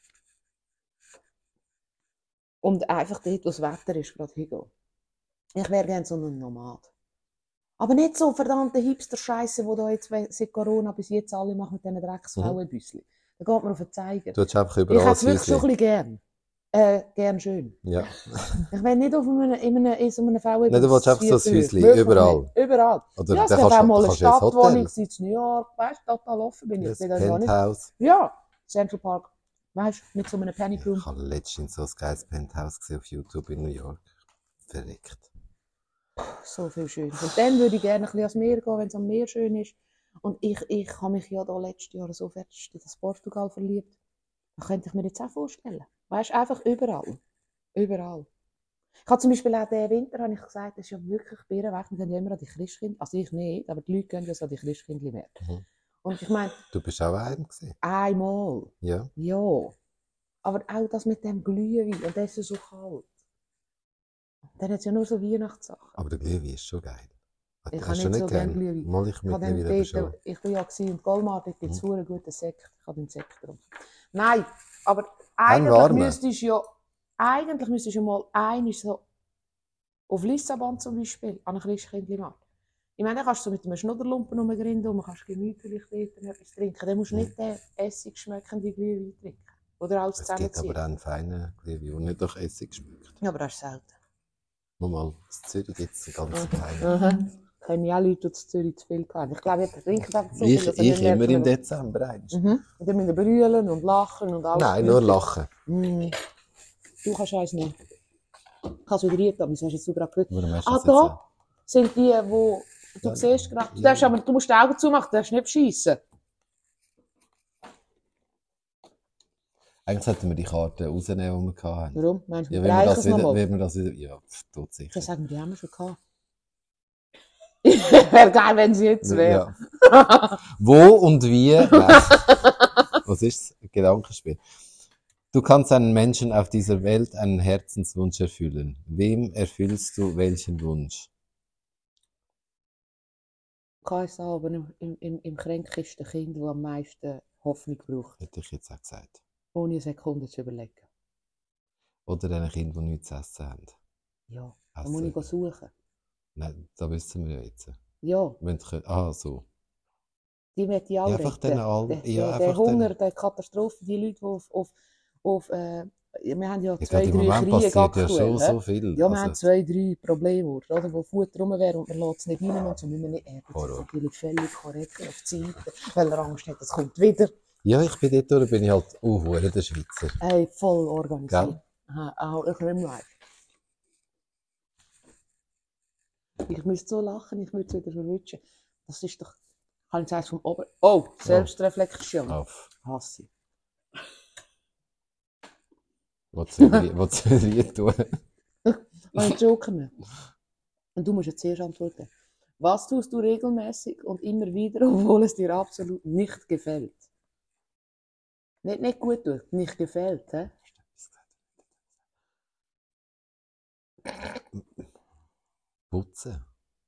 Und einfach dort, wo das Wetter ist, gerade hingehen. Ich wäre gerne so ein Nomad. Aber nicht so verdammte Hipster-Scheiße, die da jetzt seit Corona bis jetzt alle machen mit diesen Drecksfauenbüsschen. Da geht man auf den Zeiger. Du hast einfach Ich überall hätte es wirklich schon ein Häuschen. bisschen gern. Gern schön. Ja. Ich will nicht auf in so einem Fauenbus. Nein, du willst einfach so ein 4 Häuschen, Wirklich überall. nicht. Überall. Oder Ja, es dann darf auch mal eine kannst du ein Stadtwohnung Hotel. sein in New York. Weißt du, total offen bin ich. Das Ich will das gar nicht. Penthouse. Ja, Central Park. Weißt du, mit so einem Panic Ich Room. habe letztens so ein geiles Penthouse gesehen auf YouTube in New York. Verreckt. So viel schön. Und dann würde ich gerne ein bisschen ans Meer gehen, wenn es am Meer schön ist. Und ich habe mich ja da letztes Jahr so fest in das Portugal verliebt. Das könnte ich mir jetzt auch vorstellen. Weißt du, einfach überall. Überall. Ich habe zum Beispiel auch diesen Winter habe ich gesagt, das ist ja wirklich birrenweg. Wir gehen ja immer an die Christkind. Also ich nicht, aber die Leute gehen ja so an die Christkindli mehr. Und ich meine, Du bist auch ein gewesen. einmal. Ja. Ja. Aber auch das mit dem Glühwein. Und das ist so kalt. Dann hat es ja nur so Weihnachtssachen. Aber der Glühwein ist schon geil. Ich Hast habe du nicht so gerne gern? Glühwein. Mal ich Ich habe mittlerweile aber schon. ich war ja in Colmar, dort gibt es einen guten Sekt. Ich habe den Sekt getrunken. Nein, aber eigentlich müsstest du mal einmal so auf Lissabon zum Beispiel, an einem Christkindlmarkt. Ich meine, dann kannst du so mit einem Schnudderlumpen rumgrinden und man kannst gemütlich dort etwas trinken. Dann musst du nicht den Essig schmeckenden Glühwein trinken. Oder alles Es gibt zusammenziehen. aber auch einen feinen Glühwein, der nicht nach Essig schmeckt. Ja, aber das ist selten. Mal, in Zürich gibt es einen ganz feinen. Mhm. Kennen ja auch Leute, die in Zürich zu viel haben. Ich glaube, ihr trinkt einfach so Ich viel. dass ihr nicht immer merkt, im Dezember eins. Und dann müssen wir brüllen und lachen und alles. Nein, nur lachen. Du kannst eins nehmen. Ich habe es wieder reingetan, wieso hast du jetzt gerade gehört? Warum hast du Ah, das jetzt da sind die, wo du siehst gerade. Du darfst aber, du musst die Augen zumachen, du darfst nicht schiessen. Eigentlich sollten wir die Karte rausnehmen, die wir hatten. Warum? Meinst du, Ja, wir bereichen es nochmal? wenn wir das wieder... Ja, tot sicher. Das haben wir die haben wir schon gehabt. Wäre geil, wenn sie jetzt wäre. Ja. Wo und wie? Nein. Was ist das? Gedankenspiel. Du kannst einen Menschen auf dieser Welt einen Herzenswunsch erfüllen. Wem erfüllst du welchen Wunsch? KSA, aber im kränksten Kind, das am meisten Hoffnung braucht. Hätte ich jetzt auch gesagt. Ohne eine Sekunde zu überlegen. Oder den Kindern, die nichts zu essen haben. Ja, da muss ich suchen. Nein, das wissen wir ja jetzt. Ja, So. die möchte ich auch Ja, einfach retten. den all. Ja, Der einfach Hunger, den. die Katastrophe, die Leute, wir haben ja Ja, 2, gerade im 3 Moment Kriege passiert ja aktuell. schon so viel. Ja, wir haben 2, 3 Problemorte, oder, wo Futter rum wäre und man lässt es nicht rein und so müssen wir nicht Horror. natürlich völlig korrekt auf die Seite, weil er Angst hat, es kommt wieder. Ja, ich bin dort, bin ich halt der Schweizer. Hey, voll organisiert. Gell? Auch ich nicht mehr. Ich müsste so lachen, ich würde es wieder verwünschen. Das ist doch, kann ich sagen, vom Ober... Oh, Selbstreflexion. Auf. Hasse ich. Was soll ich tun? Ein Joker mehr. Und du musst jetzt zuerst antworten. Was tust du regelmäßig und immer wieder, obwohl es dir absolut nicht gefällt? Nicht gut tut, nicht gefällt, hä? Putzen.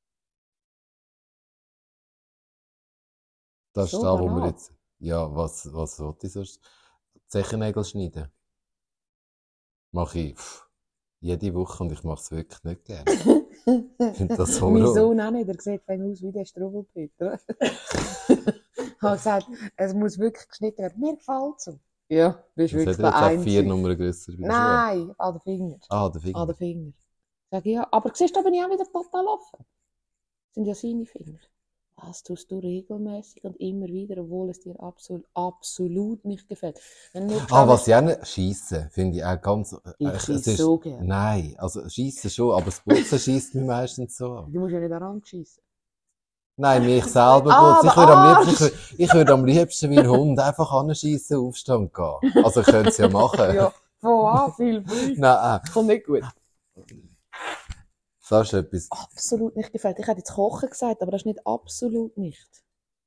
Das So ist da, wo wir banal. jetzt. Ja, was wollte ich sonst? Zechennägel schneiden. Mache ich jede Woche und ich mache es wirklich nicht gerne. Ich finde das Mein Horror. Sohn auch nicht, er sieht fein aus wie der Struwwelpeter. Ich habe gesagt, es muss wirklich geschnitten werden. Mir gefällt es so. Ja, bist Das wirklich hat er der jetzt auch 4 Einzige. Nummern grösser wie der Schuh. Nein, an den Finger. Ah, der Finger. An den Finger. Sag ich ja, aber siehst du, da bin ich auch wieder total offen. Das sind ja seine Finger. Was tust du regelmäßig und immer wieder, obwohl es dir absolut nicht gefällt? Wenn du Was ich auch nicht... Schiessen, finde ich auch ganz... Ich schiesse so gerne. Nein, also schiessen schon, aber das Putzen schiesst mich meistens so an. Du musst ja nicht daran schiessen. Nein, mich selber tut's. Ich würde am liebsten wie ein Hund einfach anschiessen, aufstehen und gehen. Also ich könnte es ja machen. Ja, von viel Freude. Nein, Kommt nicht gut. das ist etwas... Absolut nicht gefällt. Ich hätte jetzt Kochen gesagt, aber das ist nicht absolut nicht.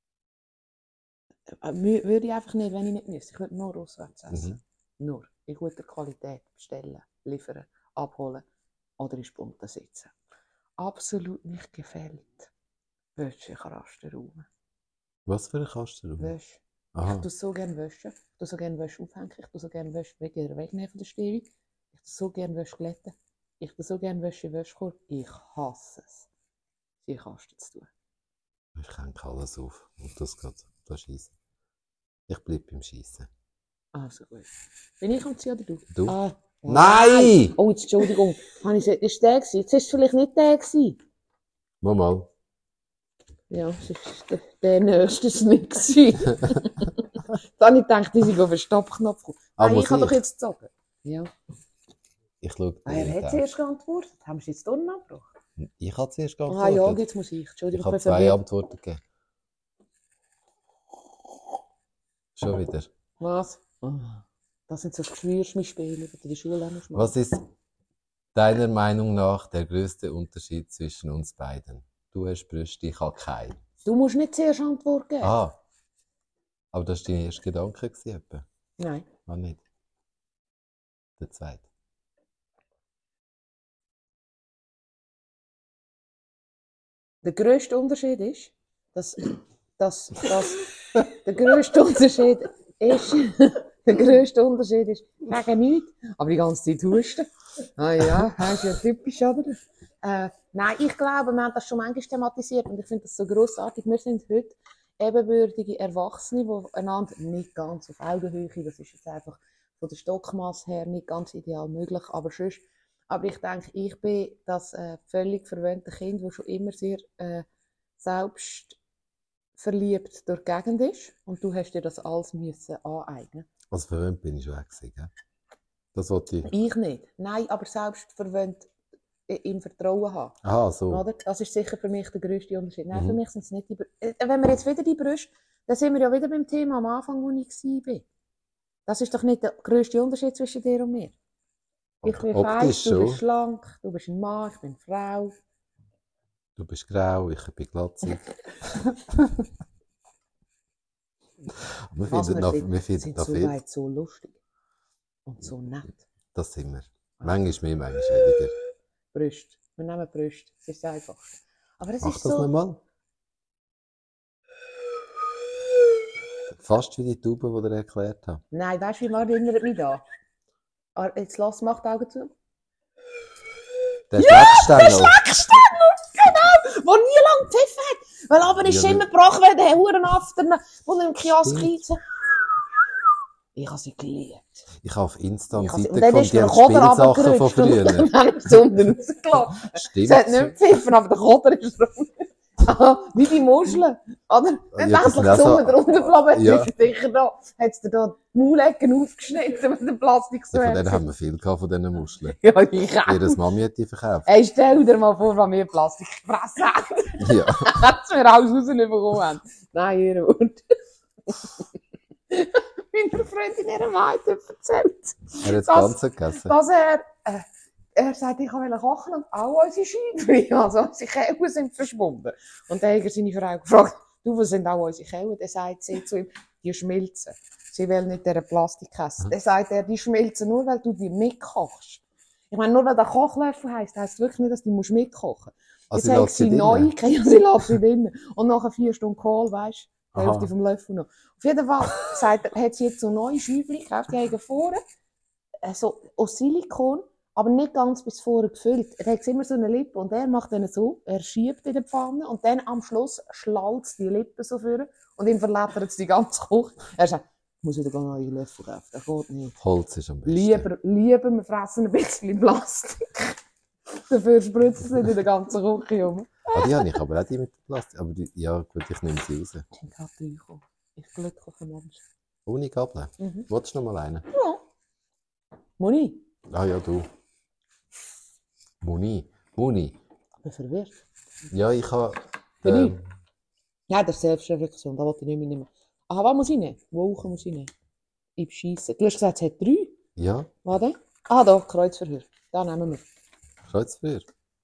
Würde ich einfach nicht, wenn ich nicht müsste. Ich würde nur auswärts essen. Nur in guter Qualität bestellen, liefern, abholen oder in Spunten sitzen. Absolut nicht gefällt. Wäsche Kastenraum. Was für ein Kasten? Wäsche. Aha. Ich tue so gerne Wäsche. Ich tue so gerne Wäsche aufhängen. Ich tue so gerne Wäsche wegnehmen von der Stehung. Ich tue so gerne Wäsche glätten. Ich tue so gerne Wäsche in Wäschekorb. Ich hasse es, sie Kasten zu tun. Ich hänge alles auf. Und das geht. Das Schiessen. Ich bleibe beim Schiessen. Also gut. Bin ich am Ziehen oder du? Du? Nein! Oh, jetzt, Entschuldigung. Habe ich gesagt, ist der gewesen? Jetzt ist es vielleicht nicht der gewesen. Mal. Ja, es ist der nächste nicht gewesen. Dann habe ich gedacht, die sind auf den Stoppknopf gekommen. Nein, ich habe doch jetzt gezogen. Ja. Ich schaue Er hat zuerst geantwortet. Haben wir jetzt Turnen abgebrochen? Ich habe zuerst Ah geantwortet. ja, jetzt muss ich. Entschuldigung, Ich habe bin 2 verwirrt. Antworten gegeben. Schon wieder. Was? Das sind so Geschwürschmischspiele, die in der Schule auch noch machen. Was ist deiner Meinung nach der größte Unterschied zwischen uns beiden? Du hast Brüste, ich habe keine. Du musst nicht zuerst Antwort geben. Ah. Aber das war dein erster Gedanke etwa? Nein. Ah, nicht. Der zweite. Der grösste Unterschied ist, der grösste Unterschied ist, wegen nichts, aber die ganze Zeit husten. Ah ja, das ist ja typisch, oder? Nein, ich glaube, wir haben das schon manchmal thematisiert und ich finde das so grossartig. Wir sind heute ebenbürtige Erwachsene, die einander nicht ganz auf Augenhöhe, das ist jetzt einfach von der Stockmasse her nicht ganz ideal möglich, aber sonst. Aber ich denke, ich bin das völlig verwöhnte Kind, das schon immer sehr selbstverliebt durch die Gegend ist. Und du hast dir das alles müssen aneignen. Also verwöhnt bin ich schon weg gewesen, gell? Das wollte ich... Ich nicht. Nein, aber selbstverwöhnt im Vertrauen haben. Aha, so. Oder? Das ist sicher für mich der grösste Unterschied. Nein, für mich sind es nicht die Brüste. Wenn wir jetzt wieder die Brüste, dann sind wir ja wieder beim Thema am Anfang, wo ich war. Das ist doch nicht der grösste Unterschied zwischen dir und mir. Ich bin feit, du bist schlank, du bist ein Mann, ich bin eine Frau. Du bist grau, ich bin glatzig. Wir finden so viel. weit so lustig und so nett. Das sind wir. Manchmal mehr, manchmal weniger. Brüste. Wir nehmen Brüste. Das ist das Einfachste. Aber es Mach ist das so... nochmal. Fast wie die Taube, die ihr erklärt habt. Nein, weißt du, wie man erinnert mich da? Jetzt mach die Augen zu. Der Schleckstängel. Genau! Wo nie lang Pfiff hat. Weil aber ist Ja, immer gebrochen, weil der Hurenafter, wo er im Kiosk Stimmt. reizen. Ich habe sie geliebt. Ich habe auf Insta eine Und Seite dann gefunden, ist die mir haben der Koder Spielsachen von runtergerutscht und früher. dann haben sie unten rausgelassen. Stimmt. Es hat nicht gepfiffen, aber der Koder ist runter. Wie die Muscheln. Oder? Wenn Ja, du das sind endlich auch so so- drunter geblieben Ja. ist, sicher da, hat es dir da die Maulecken aufgeschnitten mit dem Plastik so. Ja, von denen haben wir viel gehabt, von diesen Muscheln. Ja, ich auch. Jedes Mami hat die verkauft. Hey, stell dir mal vor, was wir Plastik gefressen haben. Ja. Dass wir alles rausbekommen haben. Nein, ihr Wort. Meiner Freundin ihre Mann hat erzählt, Er hat das Das- Ganze gegessen. dass er sagt, ich wollte kochen und all unsere Scheibchen, also unsere Kälen sind verschwunden. Und dann hat er seine Frau gefragt, du, wo sind auch unsere Kälen? Dann sagt sie zu ihm, die schmilzen. Sie will nicht diese Plastik essen. Dann sagt er, die schmilzen nur, weil du die mitkochst. Ich meine, nur weil der Kochlöffel heisst wirklich nicht, dass du mitkochen musst. Also, Jetzt ich hat lasse sie sie neu, drinnen. ja, sie lässt sie drinnen. Und nachher 4 Stunden Kohl, weisst du, die Aha. Hälfte vom Löffel noch. Auf jeden Fall hat sie jetzt so neue Schäufchen gekauft, die haben vorne, so aus Silikon, aber nicht ganz bis vorne gefüllt. Er hat immer so eine Lippe und er macht dann so, er schiebt in die Pfanne und dann am Schluss schlalzt die Lippe so vor und ihm verlettert es die ganze Küche. Er sagt, ich muss wieder neue Löffel kaufen, das geht nicht. Holz ist am besten. Lieber, wir fressen ein bisschen Plastik. Dafür spritzt es nicht in der ganzen Küche rum. Ah, die habe ich aber auch die mit Plastik. Aber die, ja, gut, ich nehme sie raus. Ich bin gerade reingekommen. Ich bin glücklicher Mensch. Ohne Gabel. Mhm. Wolltest du noch mal einen? Ja. Moni, Ah ja, du. Moni. ich bin verwirrt. Ja, ich habe... Bin ich? Ja, das ist Selbstreflexion, da wollte ich nicht mehr nehmen. Aha, was muss ich nehmen? Woche muss ich nehmen? Ich bescheisse. Du hast gesagt, es hat 3. Ja, Warte. Ah, da, Kreuzverhör. Da nehmen wir. Kreuzverhör.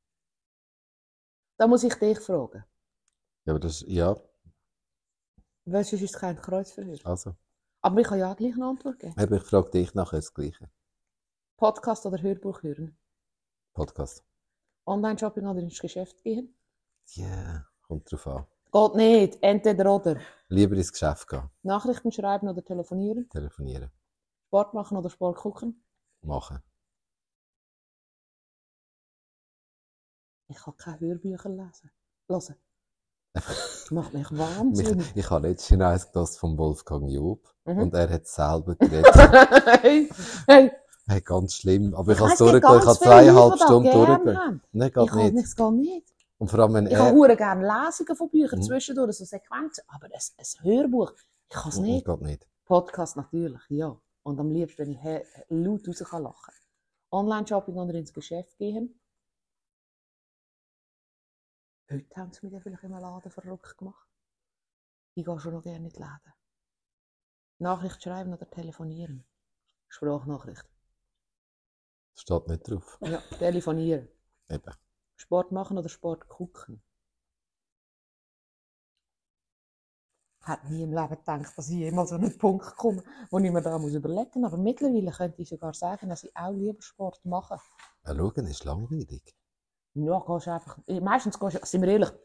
Da muss ich dich fragen. Ja, aber das ist... Ja, Weil sonst ist es kein Kreuzverhör. also. Aber ich kann ja gleich eine Antwort geben. Aber ich frage dich nachher das Gleiche. Podcast oder Hörbuch hören? Podcast. Online-Shopping oder ins Geschäft gehen? Ja, yeah, kommt drauf an. Geht nicht. Entweder oder. Lieber ins Geschäft gehen. Nachrichten schreiben oder telefonieren? Telefonieren. Sport machen oder Sport gucken? Machen. Ich kann keine Hörbücher lesen. Hören. Das macht mich wahnsinnig. Ich habe letztens eins gelesen von Wolfgang Job. Mhm. Und er hat selber geredet. hey, hey. Hey, ganz schlimm. Aber ich habe es weiss, es gibt durchgelesen. Ich ganz habe viele 2,5 Leute, die Stunden das gerne durchgelesen. haben. Nein, Ich geht kann nicht. nicht, es geht nicht. Und vor allem, wenn Ich er... habe hure gerne Lesungen von Büchern Mhm. zwischendurch, so Sequenzen. Aber ein Hörbuch, ich kann es nicht. Geht nicht. Podcast natürlich, ja. Und am liebsten, wenn ich laut raus kann lachen. Online-Shopping oder ins Geschäft gehen. Heute haben sie mich dann vielleicht im Laden verrückt gemacht. Ich gehe schon noch gerne in die Läden. Nachricht schreiben oder telefonieren. Sprachnachricht. Das steht nicht drauf. Ja, telefonieren. Eben. Sport machen oder Sport gucken. Ich hätte nie im Leben gedacht, dass ich jemals an einen Punkt komme, wo ich mir da überlegen muss. Aber mittlerweile könnte ich sogar sagen, dass ich auch lieber Sport mache. Ja, schauen ist langweilig. Ja, gehst du einfach, meistens gehst du, sind wir ehrlich,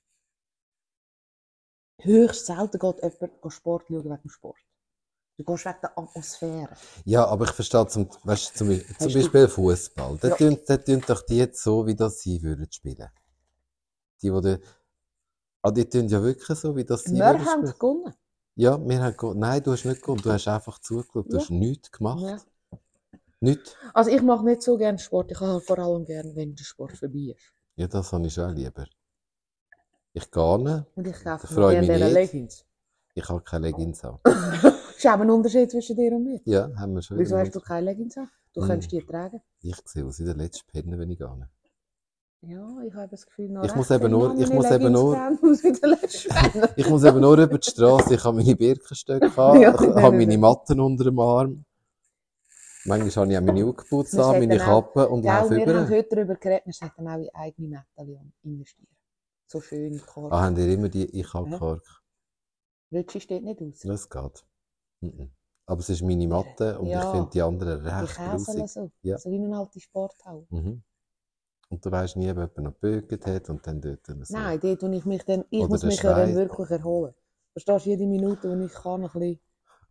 höchst selten geht jemand Sport schauen wegen dem Sport. Du gehst wegen der Atmosphäre. Ja, aber ich verstehe weißt, zum Hast du- Beispiel Fußball. Da Ja. tun doch die jetzt so, wie das sie würden spielen. Die tun ja wirklich so, wie das sie Wir würden haben spielen. gewonnen. Ja, wir haben nein, du hast nicht gewonnen. Du hast einfach zugeschaut. Du Ja. hast nichts gemacht. Ja. Nichts. Also ich mache nicht so gerne Sport. Ich habe vor allem gerne, wenn der Sport vorbei ist. Ja, das habe ich schon lieber. Ich gehe nicht. Und ich kaufe Ich mir freue gerne mich diese nicht. Leggings. Ich habe keine Leggings an. Ist auch ein Unterschied zwischen dir und mir. Ja, haben wir schon. Wieso hast du keine Leggings an? Du Mhm. kannst die tragen. Ich sehe aus wie der letzte Penner, wenn ich gehe. Ja, ich habe das Gefühl, noch Ich muss recht eben nur- viele ich muss Leggings eben nur- tragen, aus wie der letzte Penner. Ich muss eben nur über die Straße. Ich habe meine Birkenstöcke an. Ja, Ich nein, habe nein, meine nein. Matten unter dem Arm. Manchmal habe ich auch meine Hautgeputzt Wir an, sollten meine auch- Kappe und Gell, laufe wir haben über. heute darüber geredet, wir sollten auch in eigene Medaillen investieren. So schöne Kork. Ah, habt ihr immer die Ich-Habe-Kork? Rütschi steht nicht aus. Das geht. Mhm. Aber es ist meine Matte und Ja. ich finde die anderen Die recht Käsele grusig. so. Ja. So wie eine alte Sporthalle. Mhm. Und du weisst nie, ob jemand noch gebügelt hat und dann dort so. Nein, dort, wo ich mich dann, ich Oder muss der mich ja dann Schweiß. wirklich erholen. Verstehst du, jede Minute, wo ich kann, ein bisschen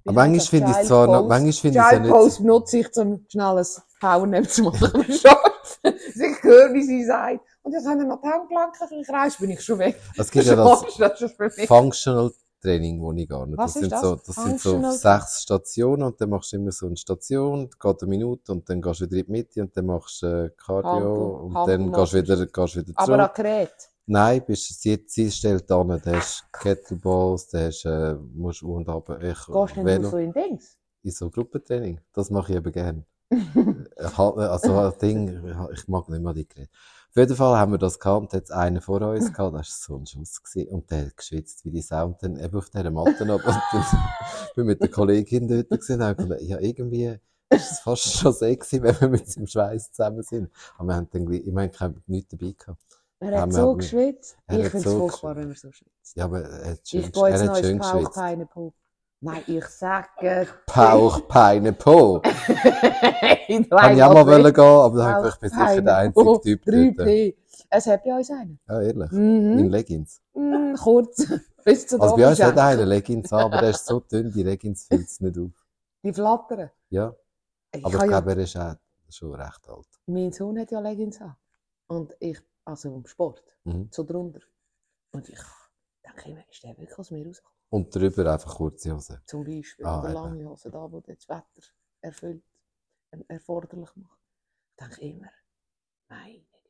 Ich Aber manchmal weiss, finde ich es Child zwar noch, Pose. manchmal finde ich es ja Child nicht Pose benutze ich, um schnell ein Powernail zu machen. Ich höre, wie sie sagt. Und jetzt haben wir noch die Handgelenke ein bisschen kreis, bin ich schon weg. Es gibt ja das Das ist für mich. Functional Training, wo ich gar nicht. Was ist das? Das sind so Functional 6 Stationen und dann machst du immer so eine Station, geht eine Minute und dann gehst du wieder in die Mitte und dann machst du Cardio und dann gehst du wieder zurück. Aber an Gerät. Nein, sie stellt an, da hast Kettleballs, da hast, musst du und aber Gehst du denn nur so in Dings? in so Gruppentraining. Das mache ich eben gerne. Also ein Ding, ich mag nicht mehr die Geräte. Auf jeden Fall haben wir das gehabt und jetzt einer vor uns gehabt, das war so ein Schuss gewesen. Und der hat geschwitzt wie die Sau und dann eben auf dieser Matte ab und dann bin mit der Kollegin dort gewesen und haben gedacht, ja irgendwie ist es fast schon sexy, wenn wir mit seinem Schweiß zusammen sind. Aber wir haben dann gleich, ich meine, ich habe nichts dabei gehabt. Er hat so geschwitzt. Er Ich hat finde es so furchtbar, wenn man so schwitzt. Ja, aber er hat schön, Ich gehe jetzt er noch hat schön ins geschwitzt. Pauchpeine-Po. Nein, ich sage... Pauchpeine Po. In Kann ich auch mal wollen gehen, aber dann habe ich bin sicher der einzige Typ dort. 3P. Es hat bei uns einen. Ja, ehrlich. Mhm. In Leggings. Kurz. Bis zu Also bei uns hat Oberschenkel. einer Leggings an, aber der ist so dünn, die Leggings füllt es nicht auf. Die flattern. Ja, Ich aber ich habe ja, glaube, er ist auch schon recht alt. mein Sohn hat ja Leggings an. Und ich, also im Sport, Mhm. so drunter. Und ich denke immer, ist der wirklich aus mir rausgekommen? Und drüber einfach kurze Hose. Zum Beispiel. Ah, Oder eben. lange Hose, da wo das Wetter erfüllt, erforderlich macht. Ich denke immer, meine Güte.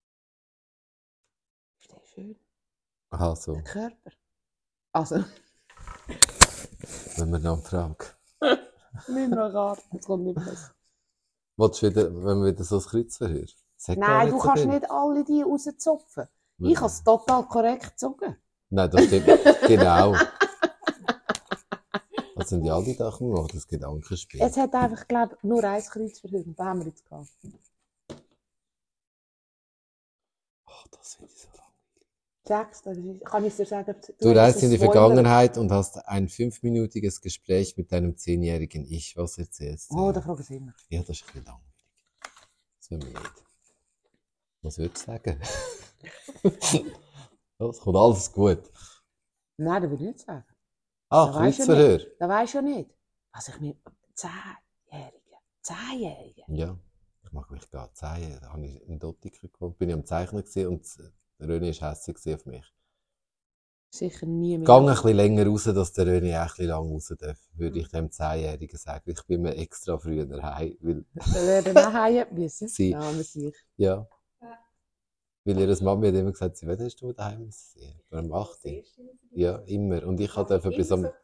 Ist der schön? Aha, so. Der Körper. Also, Wenn wir noch fragen. nicht mehr Rat, das kommt nicht besser. Willst du wieder, wenn wir wieder so ein Kreuzverhör? Sag gar Nein, du so kannst viel. nicht alle die rauszupfen. Ich habe es total korrekt gezogen. Nein, das stimmt. Genau. Das sind ja alle Sachen gemacht, das Gedankenspiel. Es hat einfach, glaube ich, nur ein Kreuzverhör. Da haben wir jetzt gehabt. Ach, das finde ich so langweilig. Sechs, das ist, kann ich dir sagen, Du reist in die Spoiler. Vergangenheit und hast ein 5-minütiges Gespräch mit deinem 10-jährigen Ich. Was erzählst du? Oh, da fragen sie immer. Ja, das ist ein bisschen langweilig. Das will man nicht. Was würdest du sagen? Es kommt alles gut. Nein, das würde ich nicht sagen. Ah, Das weisst du Kreuzverhör. Das weisst du ja nicht. Was ich mit 10-Jährigen. Ja, ich mag mich gar nicht zeigen. Da habe ich in Dottiker gewohnt, bin ich am Zeichnen gewesen und der René war hässlich auf mich. Sicher nie mehr. Gang ein bisschen länger raus, dass der René auch ein bisschen lang raus darf, würde ich dem 10-Jährigen sagen. Ich bin mir extra früher heim, weil, Wir werden nach Hause müssen. Sie- Ja, wir sich. ja. Weil ihre Mama hat immer gesagt, sie, wann hast du daheim sein? Um 8 Uhr. Ja, immer. Und ich hatte einfach bis am,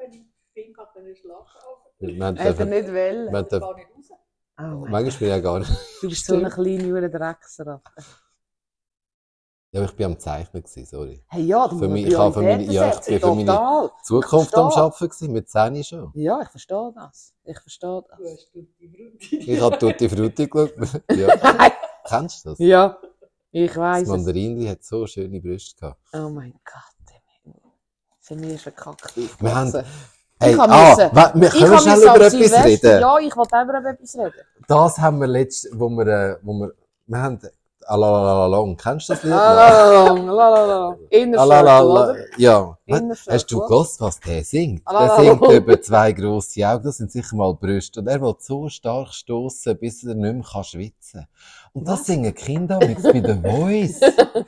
wir haben Hat er dürfen- nicht wollen. wir haben dürfen- Oh mein manchmal bin ich ja gar nicht. Du bist so eine kleine Drecksratte. Ja, aber ich bin am Zeichnen gewesen, sorry. Hey, ja, du Für musst mich- ich habe für meine- ja, ich bin für meine- Total. Zukunft verstehe. am Arbeiten gewesen, mit 10 schon. Ja, ich verstehe das. Ich verstehe das. Ich habe Tutti Frutti geschaut. Ja. Kennst du das? Ja, ich Das weiss es. Mandarinli hat so schöne Brüste gehabt. Oh mein Gott. Sind wir verkackt. Wir haben, Ich hey, hab wir müssen- können Ich schnell habe über am etwas Silvester- reden. Ja, ich wollte auch über etwas reden. Das haben wir letztes, wo wir haben, Alalalalong, kennst du das Lied? Lalalala. Inner Circle, Alalala, oder? ja. Inner Hast du Circle. gewusst, was der singt? Der Alalala. singt über 2 grosse Augen, das sind sicher mal Brüste. Und er will so stark stossen, bis er nicht mehr schwitzen kann. Und das Was? singen Kinder mit bei The Voice.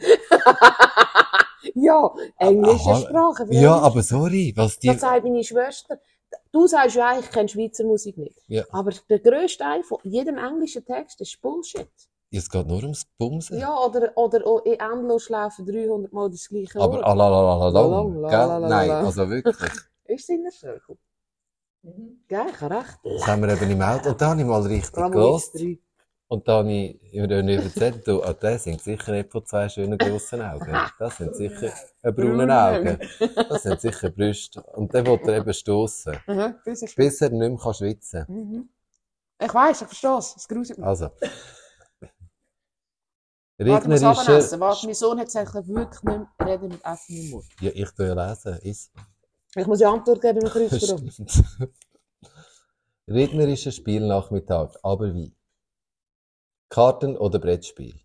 Ja, englische Aha. Sprache. Ja, aber sorry, was die... Das sagt meine Schwester. Du sagst ja eigentlich, ich kenne Schweizer Musik nicht. Ja. Aber der grösste Teil von jedem englischen Text ist Bullshit. Es geht nur ums Bumsen. Ja, oder in endlos laufen 300 Mal das gleiche Aber Wort. Alalalalong, Lalong, gell? lalalala. Nein, also wirklich. Ist es in der Circle? Gell, ich habe recht. Das haben wir eben im Auto. Und da habe ich mal richtig Ramones gehört. 3. Und da habe ich René erzählt, du, der singt sicher nicht von 2 schönen grossen Augen. Das sind sicher braunen Augen. Das sind sicher Brüste. Und dann will er eben stossen. Mhm, bis er Bis er nicht mehr schwitzen kann. Mhm. Ich weiss, ich verstehe es. Es gruselt mich. Also. Warte, ich muss Regnerischer... abessen. Warte, mein Sohn hat gesagt, ich darf wirklich nicht mehr reden mit Essen im Mund. Ja, ich tue ja lesen. Ist. Ich muss ja Antwort geben im Kreuzverhör. Rednerischer Spielnachmittag. Aber wie? Karten- oder Brettspiel?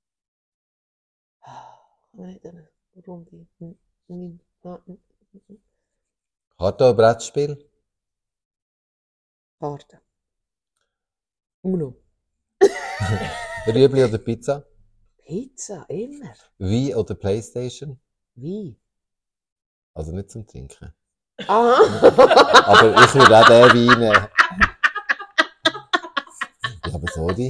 Nicht eine Runde. Karten- oder Brettspiel? Karte. Uno. Rüebli oder Pizza? Pizza, immer. Wein oder Playstation? Wie? Also nicht zum Trinken. Ah! Aber ich würde auch den Wein nehmen. Ja, aber sorry.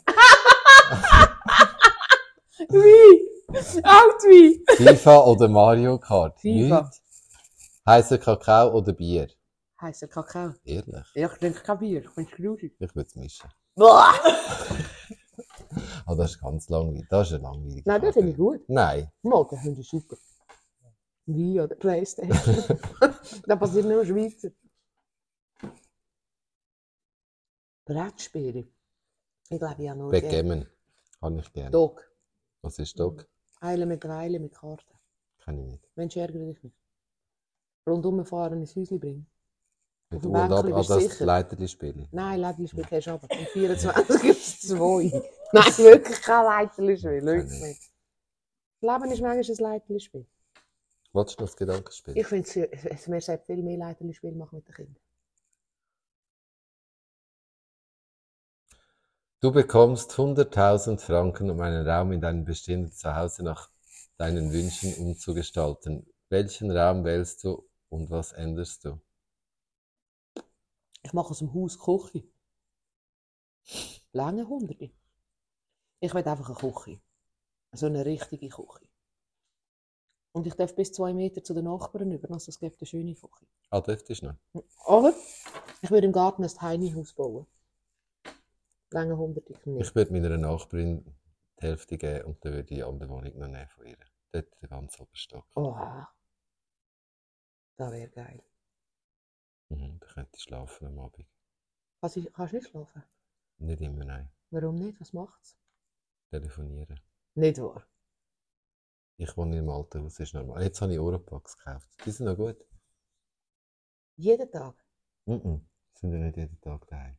Wie? Alt wie? FIFA oder Mario Kart? FIFA. Nicht. Heißer Kakao oder Bier? Heißer Kakao. Ehrlich? Ja, ich trinke kein Bier. Ich finde es grusig. Ich würde es mischen. Boah! Ah, das ist ganz langweilig. Das ist eine langweilige Nein, das finde ich gut. Nein. Mal, das finde ich super. Wie oder Playstation. Da passiert nur Schweizer. Brettspiele. Ich glaube, ich habe nur Backgammon. Kann ich gerne. Dog. Was ist Dog? Eile mit Reile mit Karten. Kann ich nicht. Mensch, ärgere dich nicht. Rundum fahren ins Häuschen bringen. Mit Auf dem U und ab, Bänkli bist du das sicher. Leiterli-Spiel. Nein, Leiterli-Spiel kennst du aber. Am 24 gibt es 2. Nein, wirklich kein Leiterli-Spiel. Wirklich nicht. Das Leben ist manchmal ein Leiterli-Spiel. Wolltest du das Gedankenspiel? Ich finde, wir sollten viel mehr Leiterli-Spiel machen mit den Kindern. Du bekommst 100.000 Franken, um einen Raum in deinem bestehenden Zuhause nach deinen Wünschen umzugestalten. Welchen Raum wählst du und was änderst du? Ich mache aus dem Haus Küche. Lange Hunderte. Ich will einfach eine Küche. So eine richtige Küche. Und ich darf bis 2 Meter zu den Nachbarn über, also es gibt eine schöne Küche. Ah, dürftest du noch? Aber ich würde im Garten ein Tiny House bauen. Lange Hunderte nicht. Ich würde meiner Nachbarin die Hälfte geben und dann würde ich die andere Wohnung noch nehmen von ihr. Dort der ganze Oberstock. Oha. Das wäre geil. Da könnte ich schlafen am Abend. Kannst du nicht schlafen? Nicht immer, nein. Warum nicht? Was macht's? Telefonieren. Nicht wahr? Ich wohne im alten Haus, ist normal. Jetzt habe ich Oropax gekauft. Die sind noch gut. Jeden Tag? Sind ja nicht jeden Tag daheim.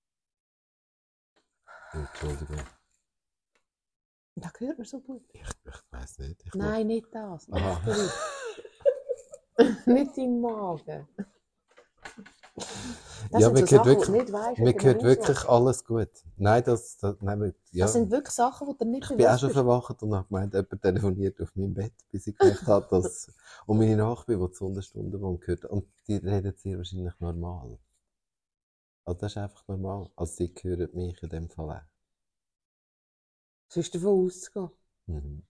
Entschuldigung. Das hört man so gut. Ich weiss nicht. Nein, nicht das. Aha. Nicht im Magen. Das Ja, sind mir so gehört Sachen, wirklich, die du nicht weisst, mir wenn du gehört nicht wirklich weißt. alles gut. Nein, ja. Das sind wirklich Sachen, die du nicht Ich bin auch schon bist. verwacht und habe gemeint, jemand telefoniert auf meinem Bett, bis ich gemerkt habe, dass und meine Nachbarin, die zu Unterstunden wohnt, gehört. Und die reden sehr wahrscheinlich normal. Also das ist einfach normal. Also sie hören mich in dem Fall auch. Es ist davon auszugehen. Mhm.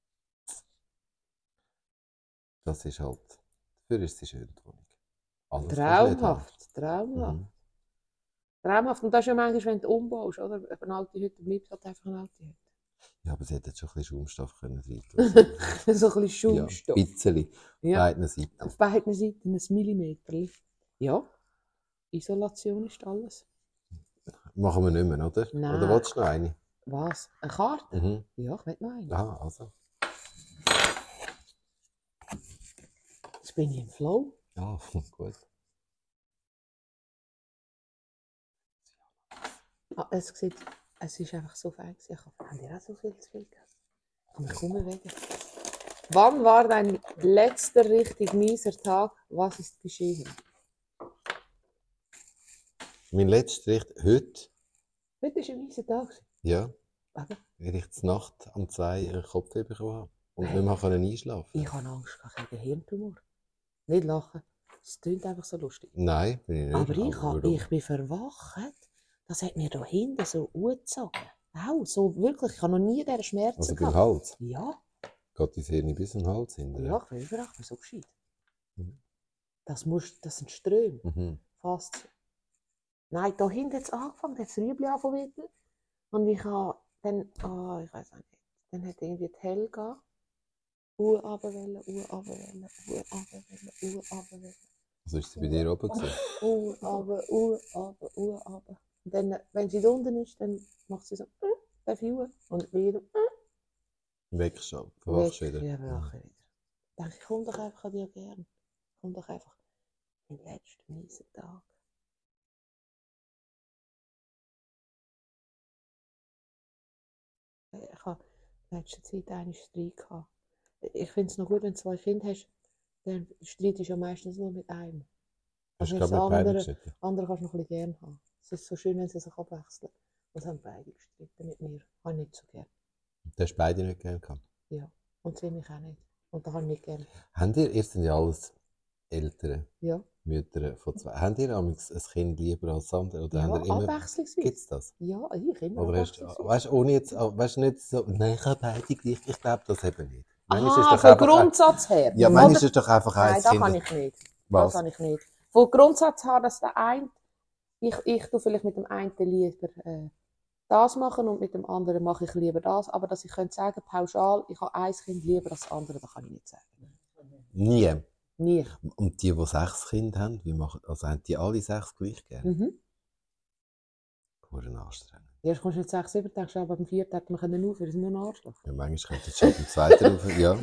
Das ist halt, dafür ist sie schön, die Wohnung. Alles, was nicht Traumhaft, traumhaft. Mhm. Traumhaft. Und das ist ja manchmal, wenn du umbaust, oder? Eine alte Hütte bleibt halt einfach eine alte Hütte. Ja, aber sie hätte jetzt schon ein bisschen Schaumstoff können rein tun. So ein bisschen Schaumstoff. Ja, ein bisschen. Ja. Beiden Seiten. Auf beiden Seiten ein Millimeter. Ja. Isolation ist alles. Machen wir nicht mehr, oder? Nein. Oder willst du noch eine? Was? Eine Karte? Mhm. Ja, ich will noch eine. Aha, also. Jetzt bin ich im Flow. Ja, gut. Ah, es ist einfach so fein. Ich habe dir auch so viel zu viel gegessen. Ich kann mich kaum bewegen. Wann war dein letzter richtig mieser Tag? Was ist geschehen? Mein letzter Richt, heute, Heute war ein mieser Tag. ja, Aber weil ich zur Nacht um 2 einen Kopfweh bekommen habe. Und Hey. nicht mehr können einschlafen. ich habe Angst, ich habe einen Hirntumor. Nicht lachen. Es klingt einfach so lustig. Nein, bin ich nicht. Aber ich bin verwacht. Das hat mir da hinten so angezogen. Auch, so wirklich. Ich habe noch nie diese Schmerzen Also beim gehabt. Hals? Ja. Geht dein Hirn bis zum Hals hinten? Ja, ich bin überall, ich bin so gescheit. Mhm. Das sind Ströme. Mhm. Fast. Nein, da hinten hat es angefangen, da hat das Rüebli angefangen. Und ich habe dann, ich weiß auch nicht, dann hat irgendwie die Helga runterwollen. Also ist sie bei dir oben gewesen? runter. Und dann, wenn sie da unten ist, dann macht sie so, darf ich hoch? Und wieder, Weg schon, verwachst weg. wieder. Ja, verwache wieder. Dann denke ich, komm doch einfach an dir gern. Komm doch einfach. Mein letzter mieser Tag. Ich habe in letzter Zeit einen Streit gehabt. Ich finde es noch gut, wenn du 2 Kinder hast, dann streitest du ja meistens nur mit einem. Das ist Also gerade das mit beiden andere, gestritten. andere kannst du noch ein bisschen gerne haben. Es ist so schön, wenn sie sich abwechseln. Das haben beide gestritten mit mir. Habe ich nicht so gern. Du hast beide nicht gern gehabt. Ja. Und sie mich auch nicht. Und da habe ich nicht gern. Habt ihr sind ja alles Eltern, Ja. Mütter von zwei. Habt ihr amigs ein Kind lieber als das andere? Oder Ja, habt ihr immer... abwechslungsweise. Gibt's das? Ja, ich immer Oder hast du, abwechslungsweise. weißt du, ohne jetzt, weißt du, nicht so, nein, ich habe beide gleich, ich glaube das eben nicht. Manchmal ist Aha, doch vom einfach, Grundsatz her. ja, Oder- manchmal ist doch einfach Nein, eins das Kind. kann ich nicht. Was? Das kann ich nicht. Vom Grundsatz her, dass der eine, ich tue vielleicht mit dem einen lieber das machen und mit dem anderen mache ich lieber das. Aber dass ich könnte sagen, pauschal, ich habe ein Kind lieber als das andere, das kann ich nicht sagen. Nie. Nie. Und die 6 Kinder haben, wie machen, also haben die alle 6 gleich gerne? Mhm. Verdammt anstrengend. Erst kommst du mit 6, 7 Tagen, aber beim 4. hätte man können aufhören, das ist nur ein Arschloch. Ja, manchmal könnte es schon beim zweiten rauf, ja.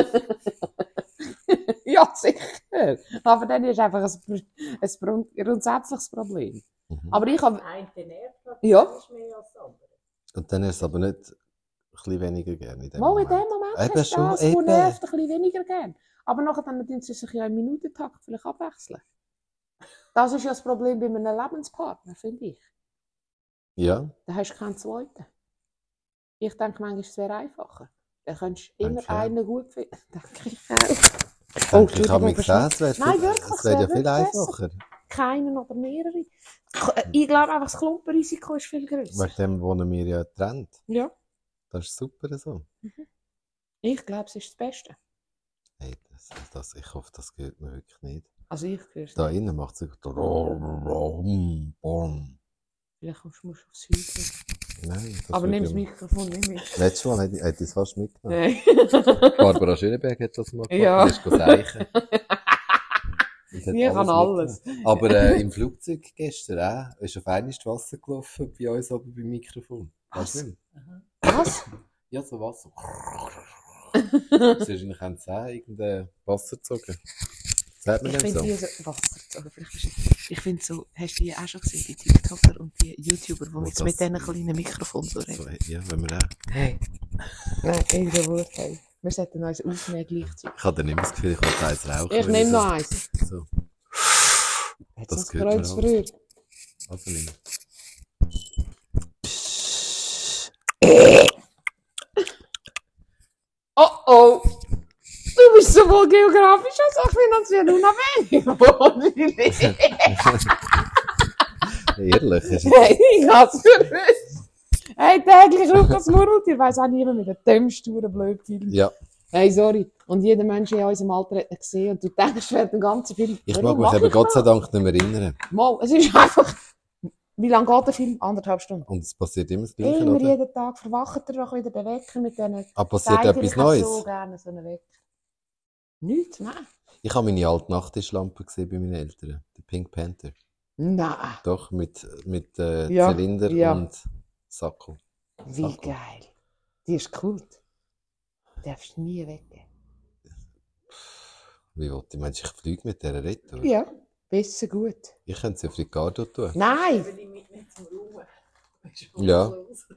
Ja, sicher. Aber dann ist einfach ein grundsätzliches Problem. Mhm. Aber ich habe... Ein nervt, Ja. das ist mehr als das andere. Und dann ist es aber nicht ein bisschen weniger gerne in dem Mal in Moment. dem Moment Eben hast du schon, das, eben. wo nervt, ein bisschen weniger gern. Aber nachher dann tun sie sich ja im Minutentakt vielleicht abwechseln. Das ist ja das Problem bei einem Lebenspartner, finde ich. Ja, Da hast du keinen zweiten. Ich denke manchmal, es wäre einfacher. Dann könntest du immer Denke ich auch. einen gut finden. Denke ich auch. ich Oh, denke, ich habe mir Entschuldigung, gesagt, es wäre Nein, viel, wirklich, es wäre ja es wäre viel wirklich einfacher. Keinen oder mehrere. Ich glaube einfach, das Klumpenrisiko ist viel grösser. Wegen dem wohnen wir ja getrennt. Ja, Das ist super so. ich glaube, es ist das Beste. Hey, ich hoffe, das gehört mir wirklich nicht. Also ich höre es Da nicht. innen macht es Vielleicht musst du aufs Häuschen. Nein, das Aber würde nimm das ja- Mikrofon nicht mit. Letztes Mal hätte ich es fast mitgenommen. Nein. Barbara Schöneberg hat das mal gemacht. Ja. Die ist seichen. Und hat Ich kann alles. mitgenommen. Aber im Flugzeug gestern auch, ist auf einmal das Wasser gelaufen bei uns oben beim Mikrofon. Weißt du nicht? Was? Ja, so Wasser. Wahrscheinlich haben sie auch irgendein Wasser gezogen. Sagt man Ich dem finde so? die so... Wasser. Ich finde so... Hast du die auch schon gesehen? Die TikToker und die YouTuber, die Oh, jetzt das- mit diesen kleinen Mikrofonen so reden. So, ja, wenn wir auch. Hey. Nein, irgendein Wort haben. Wir sollten uns aufnehmen gleichzeitig. Ich habe dann immer das Gefühl, ich wollte eins rauchen. Ich wenn nehme so- noch eins. So, Hat Das es gehört mir Kreuzverhör? also nicht. Oh oh! Du bist sowohl geografisch als auch finanziell unabhängig. Ehrlich, ist Hey, ich hab's gewusst. Hey, täglich ruft das Murmeltier. Weiss auch niemand mit dem dümmsten Blödfilm. ja. Hey, sorry. Und jeder Mensch in unserem Alter hat ihn gesehen. Und du denkst, während dem ganzen Film. Ich warum mag mich mach eben ich Gott sei das? Dank nicht mehr erinnern. Mal, es ist einfach. Wie lange geht der Film? 1,5 Stunden. Und es passiert immer das Gleiche, Immer oder? jeden Tag verwacht er doch wieder den Wecker mit diesen Aber passiert Zeiger. etwas Ich hätte Neues? so gerne so einen Wecker. Nichts, nein. Ich habe meine alte Nachttischlampe gesehen bei meinen Eltern. Der Pink Panther. Nein. Doch, mit Ja, Zylinder ja. und Sakko. Wie Sakko. geil. Die ist Kult. Darfst du nie weggehen. Wie wollte ich? Meinst du, ich fliege mit dieser Retour? Ja, besser gut. Ich könnte sie auf Ricardo tun. Nein! Will ich mitnehmen zum Raum. Ja.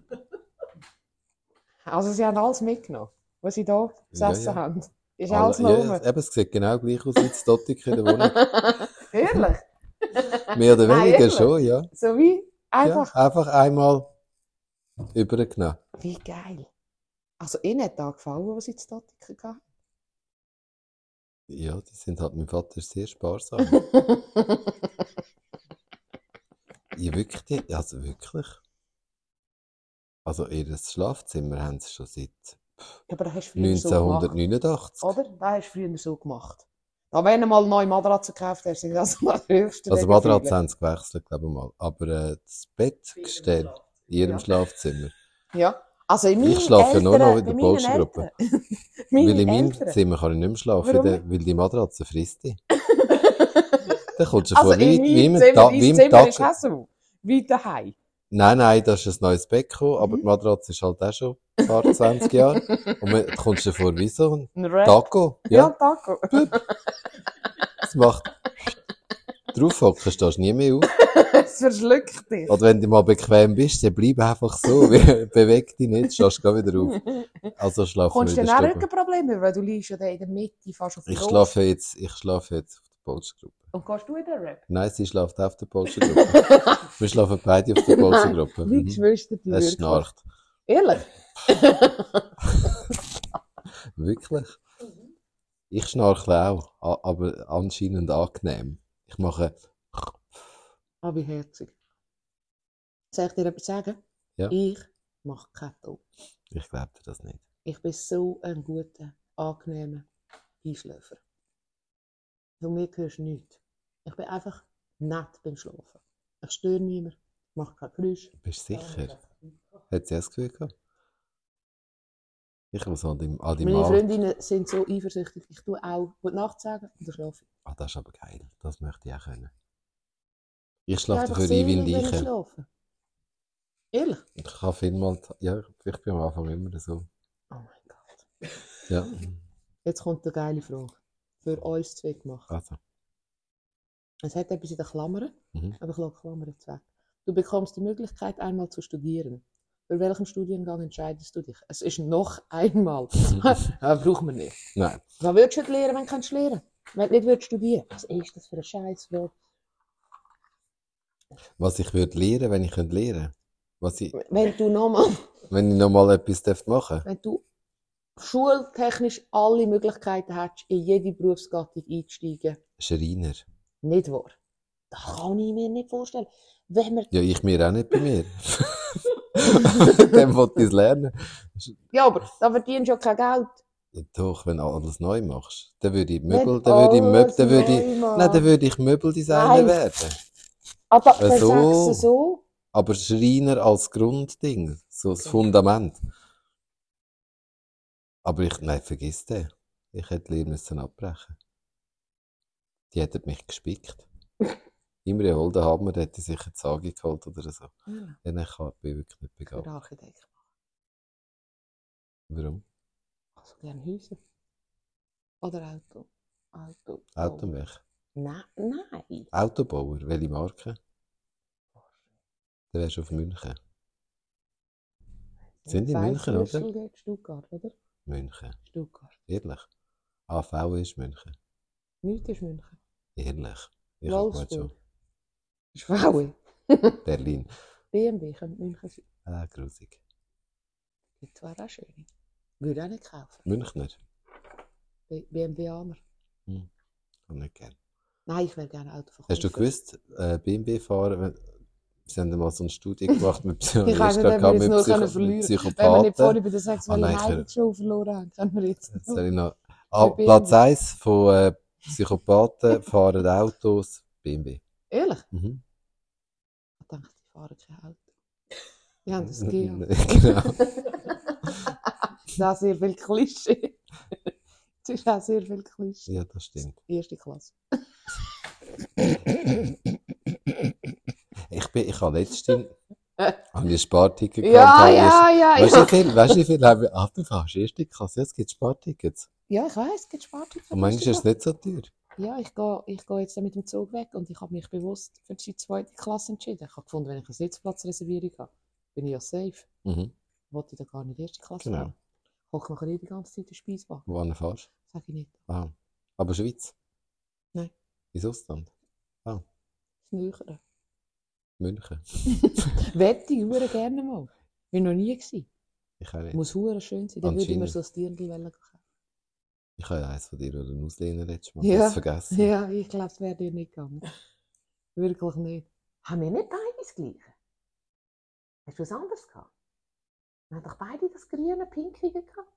Also sie haben alles mitgenommen, was sie da gesessen Ja, ja. haben. Ist alles noch rum. Eben, es sieht genau gleich aus wie das Dottik in der Wohnung. Ehrlich? Mehr oder Nein, weniger ehrlich? schon, ja. So wie? Einfach. Ja, einfach einmal übergenommen. Wie geil. Also ihnen hat da gefallen, was sie zu Statiken hatten. Ja, die sind halt, mein Vater ist sehr sparsam. Ja, wirklich, also wirklich. Also ihr Schlafzimmer haben sie schon seit Aber da hast du früher so gemacht. 1989. Oder? Da hast du früher so gemacht. Da wenn du mal neue Matratzen gekauft hast, sind das das höchste. Also der Matratzen Gefühle. haben sie gewechselt, glaube ich mal. Aber das Bettgestell in ihrem Ja. Schlafzimmer. Ja. Also in meinen Ich schlafe ja nur noch in der bei meinen Polstergruppe. Eltern- Meine Weil in meinem Eltern. Zimmer kann ich nicht mehr schlafen, Warum weil die Matratze frisst dich. Dann kommst du Also vor, in wie meinem im Zimmer, Tag. dein Wie im Zimmer ist Tag. auch so. Wie daheim. Nein, da ist ein neues Bett gekommen, aber Mhm. die Matratze ist halt auch schon ein paar 20 Jahre. Und du kommst dir vor wie so ein Ein Rap. Taco. Ja, Ja, Taco. das macht. Draufhocken stehst du nie mehr auf. Es verschluckt dich. Oder wenn du mal bequem bist, dann bleib einfach so. Beweg dich nicht, stehst gleich wieder auf. Also schlafen Kommst wir du in dann der auch Stube. Probleme, weil du liegst ja da in der Mitte fast auf dem Ich schlafe jetzt auf der Polstergruppe. Und gehst du in den Rap? Nein, sie schläft auf der Polstergruppe. Wir schlafen beide auf der Polstergruppe. Wie Geschwister, die Es wirklich. schnarcht. Ehrlich? Wirklich? Ich schnarchle auch, aber anscheinend angenehm. Ich mache... Ah, wie herzig. Soll ich dir etwas sagen? Ja. Ich mache keinen Ton. Ich glaube dir das nicht. Ich bin so ein guter, angenehmer Einschläfer. Von mir hörst du nichts. Ich bin einfach nett beim Schlafen. Ich störe niemanden, mache kein Geräusch. Bist du sicher? Hat sie das Gefühl gehabt? Ich muss an die Meine Mal... Freundinnen sind so eifersüchtig. Ich tue auch Gute Nacht sagen und dann schlafe ich. Ah, das ist aber geil. Das möchte ich auch können. Ich Ich schlafe einfach dafür ein wie ein selig, wenn ich Leiche. schlafe. Ehrlich? Ich habe vielmal... Ja, ich bin am Anfang immer so. Oh mein Gott. Ja, Jetzt kommt eine geile Frage. Für uns zwei gemacht. also. Es hat etwas in den Klammern, Mhm. aber ich lasse die Klammern jetzt weg. Du bekommst die Möglichkeit, einmal zu studieren. Für welchen Studiengang entscheidest du dich? Es ist noch einmal. Ja, braucht man nicht. Nein, Was willst du heute lernen, wenn du kannst lernen? Wenn du nicht willst studieren? Was ist das für eine Scheißfrage? was ich würde lernen, wenn ich könnte lernen. Wenn du nochmal, Wenn ich nochmal etwas machen darf. wenn du schultechnisch alle Möglichkeiten hättest, in jede Berufsgattung einzusteigen, Schreiner. nicht wahr? Das kann ich mir nicht vorstellen. Wenn wir, Ja, ich mir auch nicht bei mir. Dem wollte ich es lernen. ja, aber da verdienst du ja kein Geld. Ja, doch, wenn du alles neu machst. Dann würde ich Nicht Möbel, alles neu machen. nein, dann würde ich Möbeldesigner Nein. werden. Aber dann So. sagst du so, Aber Schreiner als Grundding, so das Fundament. Aber nein, vergiss den. Ich hätte die Lehre müssen abbrechen. Die hätten mich gespickt. Imre Oldenhammer hätte sich eine Sage geholt oder so. ja, Ja, nein, ich bin wirklich nicht für begabt. Architekt. Warum? Also gerne Häuser. Oder Auto. Automech. Nein. Autobauer, welche Marke? Dann wärst du auf München. Sind die in München, oder? Weißwürstel, Stuttgart, oder? München. Stuttgart. Ehrlich. AV ist München. Nichts ist München. Ehrlich. Ich hab gemeint Wolfsburg. schon. Ist Frauen. Berlin. BMW könnte München sein. Ah, grusig. Gibt zwar auch schöne. Würde auch nicht kaufen. Münchner. BMWaner. Hab nicht gern. Nein, ich wäre gerne Autoverkäufer. Hast du gewusst, BMW-Fahrer, sie haben mal so eine Studie gemacht mit Ich kann nicht, wenn wir jetzt nur können verlieren. Wenn wir nicht Psychopathen. vorhin bei der sexuellen nein, ich höre- Heilung verloren haben, können wir jetzt Jetzt soll ich noch... Bei BMW. Platz 1 von Psychopathen fahren Autos BMW. Ehrlich? Mhm. Ich dachte, die fahren kein Auto. Die haben das Geo. Genau. Das ist auch sehr viel Klischee. Das ist auch sehr viel Klischee. Ja, das stimmt. Erste Klasse. Ich habe letztens ein Sparticket Ja, gehabt. ja. Weißt du, wie viel haben wir? Ah, du fährst erste Klasse, jetzt gibt es Spartickets. Ja, ich weiss, es gibt Spartickets. Und manchmal ist es nicht so teuer. Ja, ich gehe jetzt mit dem Zug weg und ich habe mich bewusst für die zweite Klasse entschieden. Ich habe gefunden, wenn ich eine Sitzplatzreservierung habe, bin ich ja safe. Mhm. Wollte ich da gar nicht erste Klasse Genau. fahren. Hocke nachher die ganze Zeit in den Speiswagen. Wohin fährst Sag ich nicht. du? Ah. Aber Schweiz? Nein. Ins Ausland? Das Nähere. München? Wette ich hure gerne mal. Bin noch nie gewesen. Ich auch nicht. Muss hure schön sein. Dann würde ich mir Anscheinend. so ein Dirndl kaufen. Ich habe ja eins von dir oder auslehnen letztes Mal. Ja. Das vergessen. Ja, ich glaube, es wäre dir nicht gegangen. Wirklich nicht. Haben wir nicht beide das Gleiche? Hast du was anderes gehabt? Wir haben doch beide das grüne, pinkige gehabt.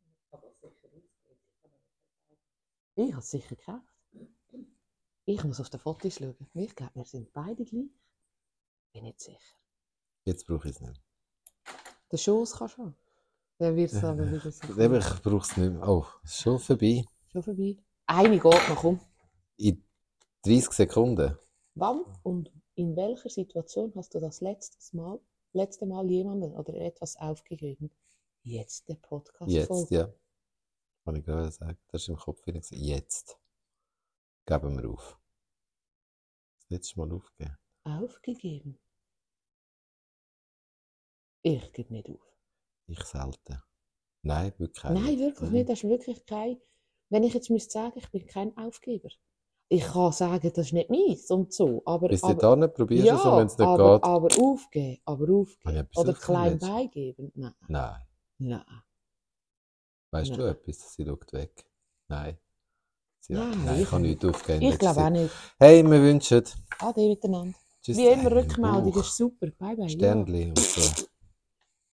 Ich habe es sicher gekauft. Ich muss auf die Fotos schauen. Ich glaube, wir sind beide gleich. Bin nicht sicher. Jetzt brauche ich es nicht Der Schoß kann schon. Dann wird es aber wieder so. mehr. Ich brauche es nicht mehr. Oh, es ist schon vorbei. Schon vorbei. Eine geht noch, komm. In 30 Sekunden. Wann und in welcher Situation hast du das letzte Mal jemanden oder etwas aufgegeben? Jetzt der Podcast. Jetzt, ja. Kann ich gerade sagen. Das ist im Kopf wieder gesagt. Jetzt. Geben wir auf. Das letzte Mal aufgeben. Aufgegeben? Ich gebe nicht auf. Ich selten. Nein, wirklich Nein, nicht. wirklich nicht. Das ist wirklich kein. Wenn ich jetzt müsste sagen, ich bin kein Aufgeber. ich kann sagen, das ist nicht meins und so. Aber, Bis aber, dahin probierst du es, und wenn es nicht aber, geht. aber aufgeben, Habe ich etwas Oder ausgemacht klein letztens? beigeben. Nein, Nein. nein, Weißt du nein. etwas? Sie schaut weg. Nein. Nein, Ich kann nicht aufgeben. ich glaube auch nicht. Hey, wir wünschen. Ade miteinander. Tschüss. Wie immer, Im Rückmeldung Bauch. ist super. Bye bye. Ja. Sternli und so.